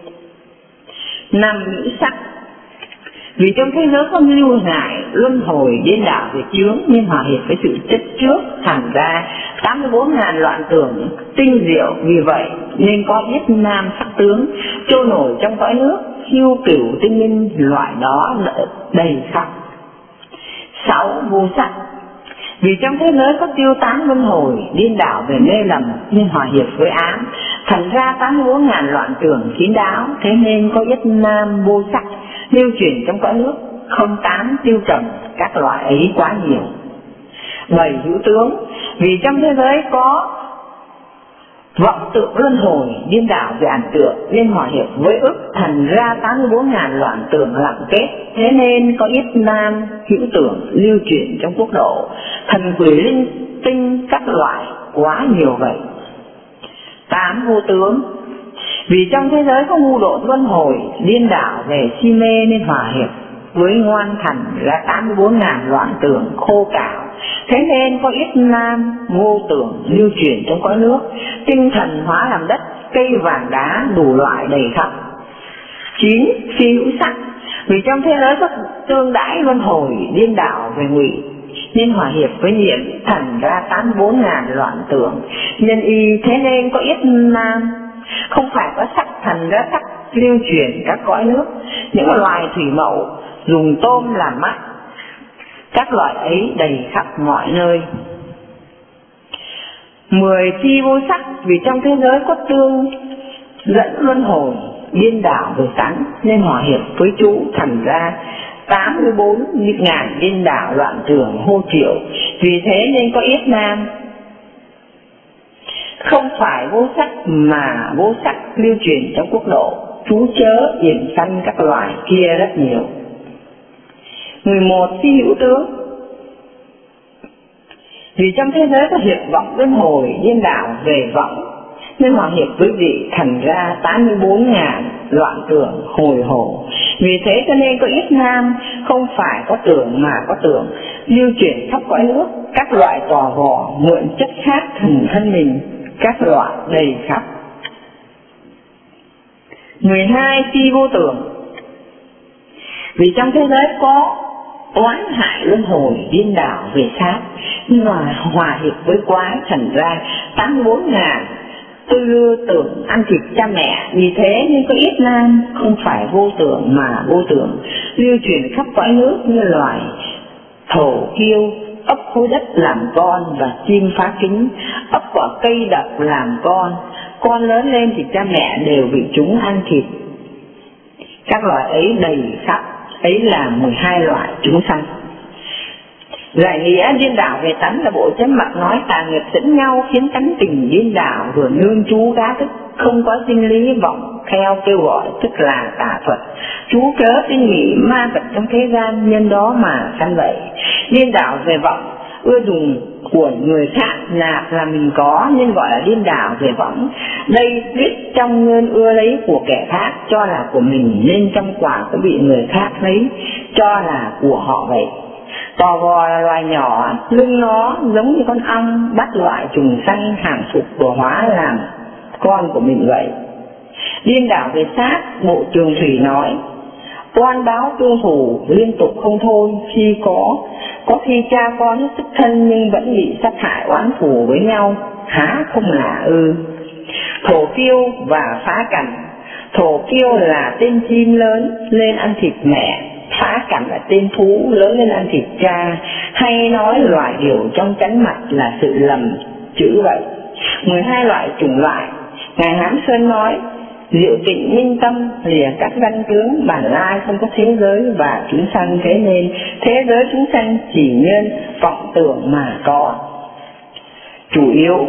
5. Nữ sắc. Vì trong thế giới có lưu ngại luân hồi điên đảo về chướng nên hòa hiệp với sự chấp trước thành ra 84.000 loạn tưởng tinh diệu. Vì vậy nên có biết nam sắc tướng trôi nổi trong cõi nước, hưu cửu tinh minh, loại đó đầy khắp. 6. Vô sắc. Vì trong thế giới có tiêu tán luân hồi điên đảo về mê lầm nên hòa hiệp với ám, thành ra 84.000 loạn tưởng kín đáo. Thế nên có ít nam vô sắc lưu chuyển trong cõi nước, không tán tiêu trầm, các loại ấy quá nhiều. 7. Hữu tướng. Vì trong thế giới có vọng tượng luân hồi điên đảo về ảnh tượng nên hòa hiệp với ức, thành ra 84.000 loạn tưởng lặng kết. Thế nên có ít nam hữu tưởng lưu chuyển trong quốc độ, thần quỷ linh tinh các loại quá nhiều vậy. 8. Vô tướng. Vì trong thế giới có ngu độ luân hồi điên đảo về si mê nên hòa hiệp với ngoan thành ra 84.000 loạn tưởng khô cảo. Thế nên có ít nam vô tưởng lưu chuyển trong cõi nước, tinh thần hóa làm đất, cây, vàng, đá, đủ loại đầy khắp. 9. Phi hữu sắc. Vì trong thế giới có tương đãi luân hồi điên đảo về ngụy nên hòa hiệp với nhiễm thành ra 84.000 loạn tưởng nhân y. Thế nên có ít nam không phải có sắc thành ra sắc lưu chuyển các cõi nước, những loài thủy mẫu dùng tôm làm mắt. Các loại ấy đầy khắp mọi nơi. 10 phi vô sắc, vì trong thế giới có tương dẫn luân hồi điên đảo về tánh nên hòa hiệp với chú, thành ra 84.000 điên đảo loạn tưởng hô triệu, vì thế nên có yết nam. Không phải vô sắc mà vô sắc lưu truyền trong quốc độ, chú chớ yểm sanh các loài kia rất nhiều. 11 phi hữu tướng, vì trong thế giới có hiệp vọng luân hồi điên đảo về vọng nên hòa hiệp với vị, thành ra 84.000 loạn tưởng hồi hổ, vì thế cho nên có yết nam. Không phải có tưởng mà có tưởng, lưu chuyển khắp cõi nước, các loại tò vò mượn chất khác thành thân mình, các loại đầy khắp. 12 phi vô tưởng, vì trong thế giới có oán hại luân hồi điên đảo về sát nhưng mà hòa hiệp với quá, thành ra 84.000 tư tưởng ăn thịt cha mẹ, vì thế nên có yết nam. Không phải vô tưởng mà vô tưởng, lưu truyền khắp cõi nước như loài thổ kiêu ấp khối đất làm con và chim phá kính ấp quả cây độc làm con lớn lên thì cha mẹ đều bị chúng ăn thịt. Các loại ấy đầy khắp, ấy là 12 loại chúng sanh. Giải nghĩa điên đảo về tánh là bộ chánh mặt nói tà nghiệp dẫn nhau khiến tánh tình điên đảo, vừa nương chú đá tức không có sinh lý vọng theo kêu gọi, tức là tà thuật. Chú chớ tin nghĩ ma vật trong thế gian, nhân đó mà sanh vậy. Điên đảo về vọng, ưa dùng của người khác nạp là mình có nên gọi là điên đảo về vọng. Đây viết trong ngơn ưa lấy của kẻ khác cho là của mình, nên trong quả cũng bị người khác lấy cho là của họ vậy. Tò vò là loài nhỏ, lưng nó giống như con ong, bắt loại trùng sanh hàng phục của hóa làm con của mình vậy. Điên đảo về sát, bộ Trường Thủy nói oan báo tương thủ liên tục không thôi, khi có khi cha con hết sức thân nhưng vẫn bị sát hại oán thù với nhau, há không là ư. Thổ kiêu và phá cảnh, thổ kiêu là tên chim lớn lên ăn thịt mẹ, phá cảnh là tên thú lớn lên ăn thịt cha, hay nói loài điều trong chánh mặt là sự lầm chữ vậy. 12 loại chủng loại, Ngài Hám Sơn nói diệu tịnh minh tâm lìa các văn tướng, bản lai không có thế giới và chúng sanh, thế nên thế giới chúng sanh chỉ nhân vọng tưởng mà có. Chủ yếu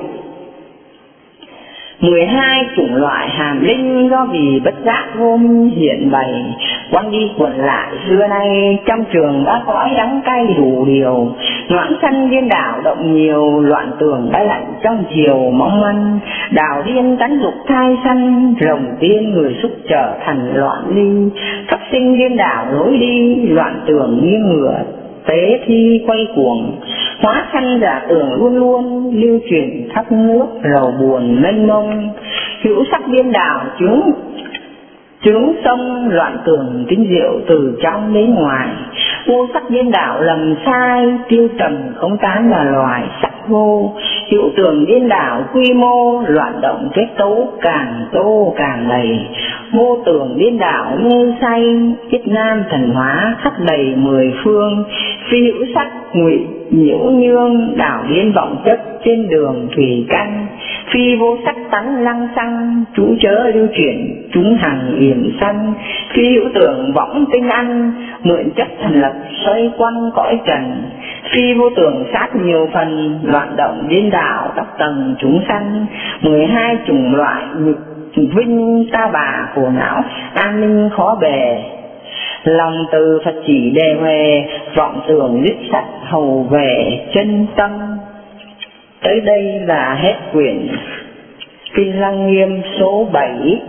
12 chủng loại hàm linh do vì bất giác vô minh hiện bày, quanh đi quẩn lại xưa nay trong trường đã cõi đắng cay đủ điều. Loạn sanh điên đảo động nhiều, loạn tưởng đã lạnh trong chiều mong manh, đào điên tánh dục thai sanh, rồng tiên người xúc trở thành loạn ly. Thấp sinh điên đảo lối đi, loạn tưởng nghiêng ngửa tế thi quay cuồng, hóa sanh giả tưởng luôn luôn lưu truyền khắp nước, rầu buồn mênh mông. Hữu sắc điên đảo chướng sông, loạn tưởng tín diệu từ trong đến ngoài. Vô sắc điên đảo lầm sai, tiêu trầm không tán là loài sắc vô. Hữu tưởng điên đảo quy mô, loạn động kết tấu càng tô càng đầy. Vô tưởng điên đảo mê say, Việt Nam thần hóa khắp đầy 10 phương. Phi hữu sắc ngụy nhiễu nhương, đảo điên vọng chất trên đường thủy canh. Phi vô sắc tánh lăng xăng, chú chớ lưu chuyển chúng hằng yểm sanh. Phi hữu tưởng võng tinh ăn, mượn chất thành lập xoay quanh cõi trần. Phi vô tưởng sát nhiều phần, loạn động điên đảo các tầng chúng sanh. 12 chủng loại vinh ta bà khổ não, an ninh khó bề. Lòng từ Phật chỉ đề huề, vọng tưởng dứt sạch hầu về chân tâm. Tới đây là hết quyển Kinh Lăng Nghiêm số 7.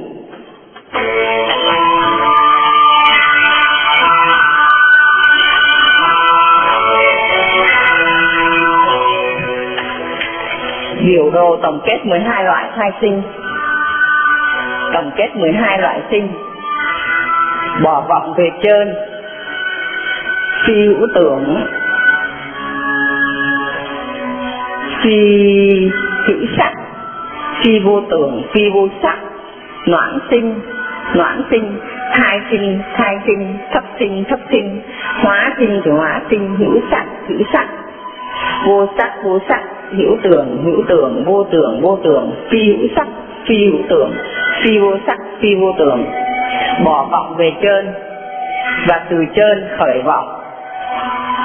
Biểu đồ tổng kết 12 loại thai sinh. Tổng kết 12 loại sinh: bỏ vọng về trơn, phi hữu tưởng, phi hữu sắc, phi vô tưởng, phi vô sắc, noãn sinh, thai sinh, thấp sinh thất sinh, hóa sinh thì hóa sinh, hữu sắc, vô sắc, hữu tưởng, vô tưởng, phi hữu sắc, phi hữu tưởng, phi vô sắc, phi vô tưởng. Bỏ vọng về trên và từ trên khởi vọng.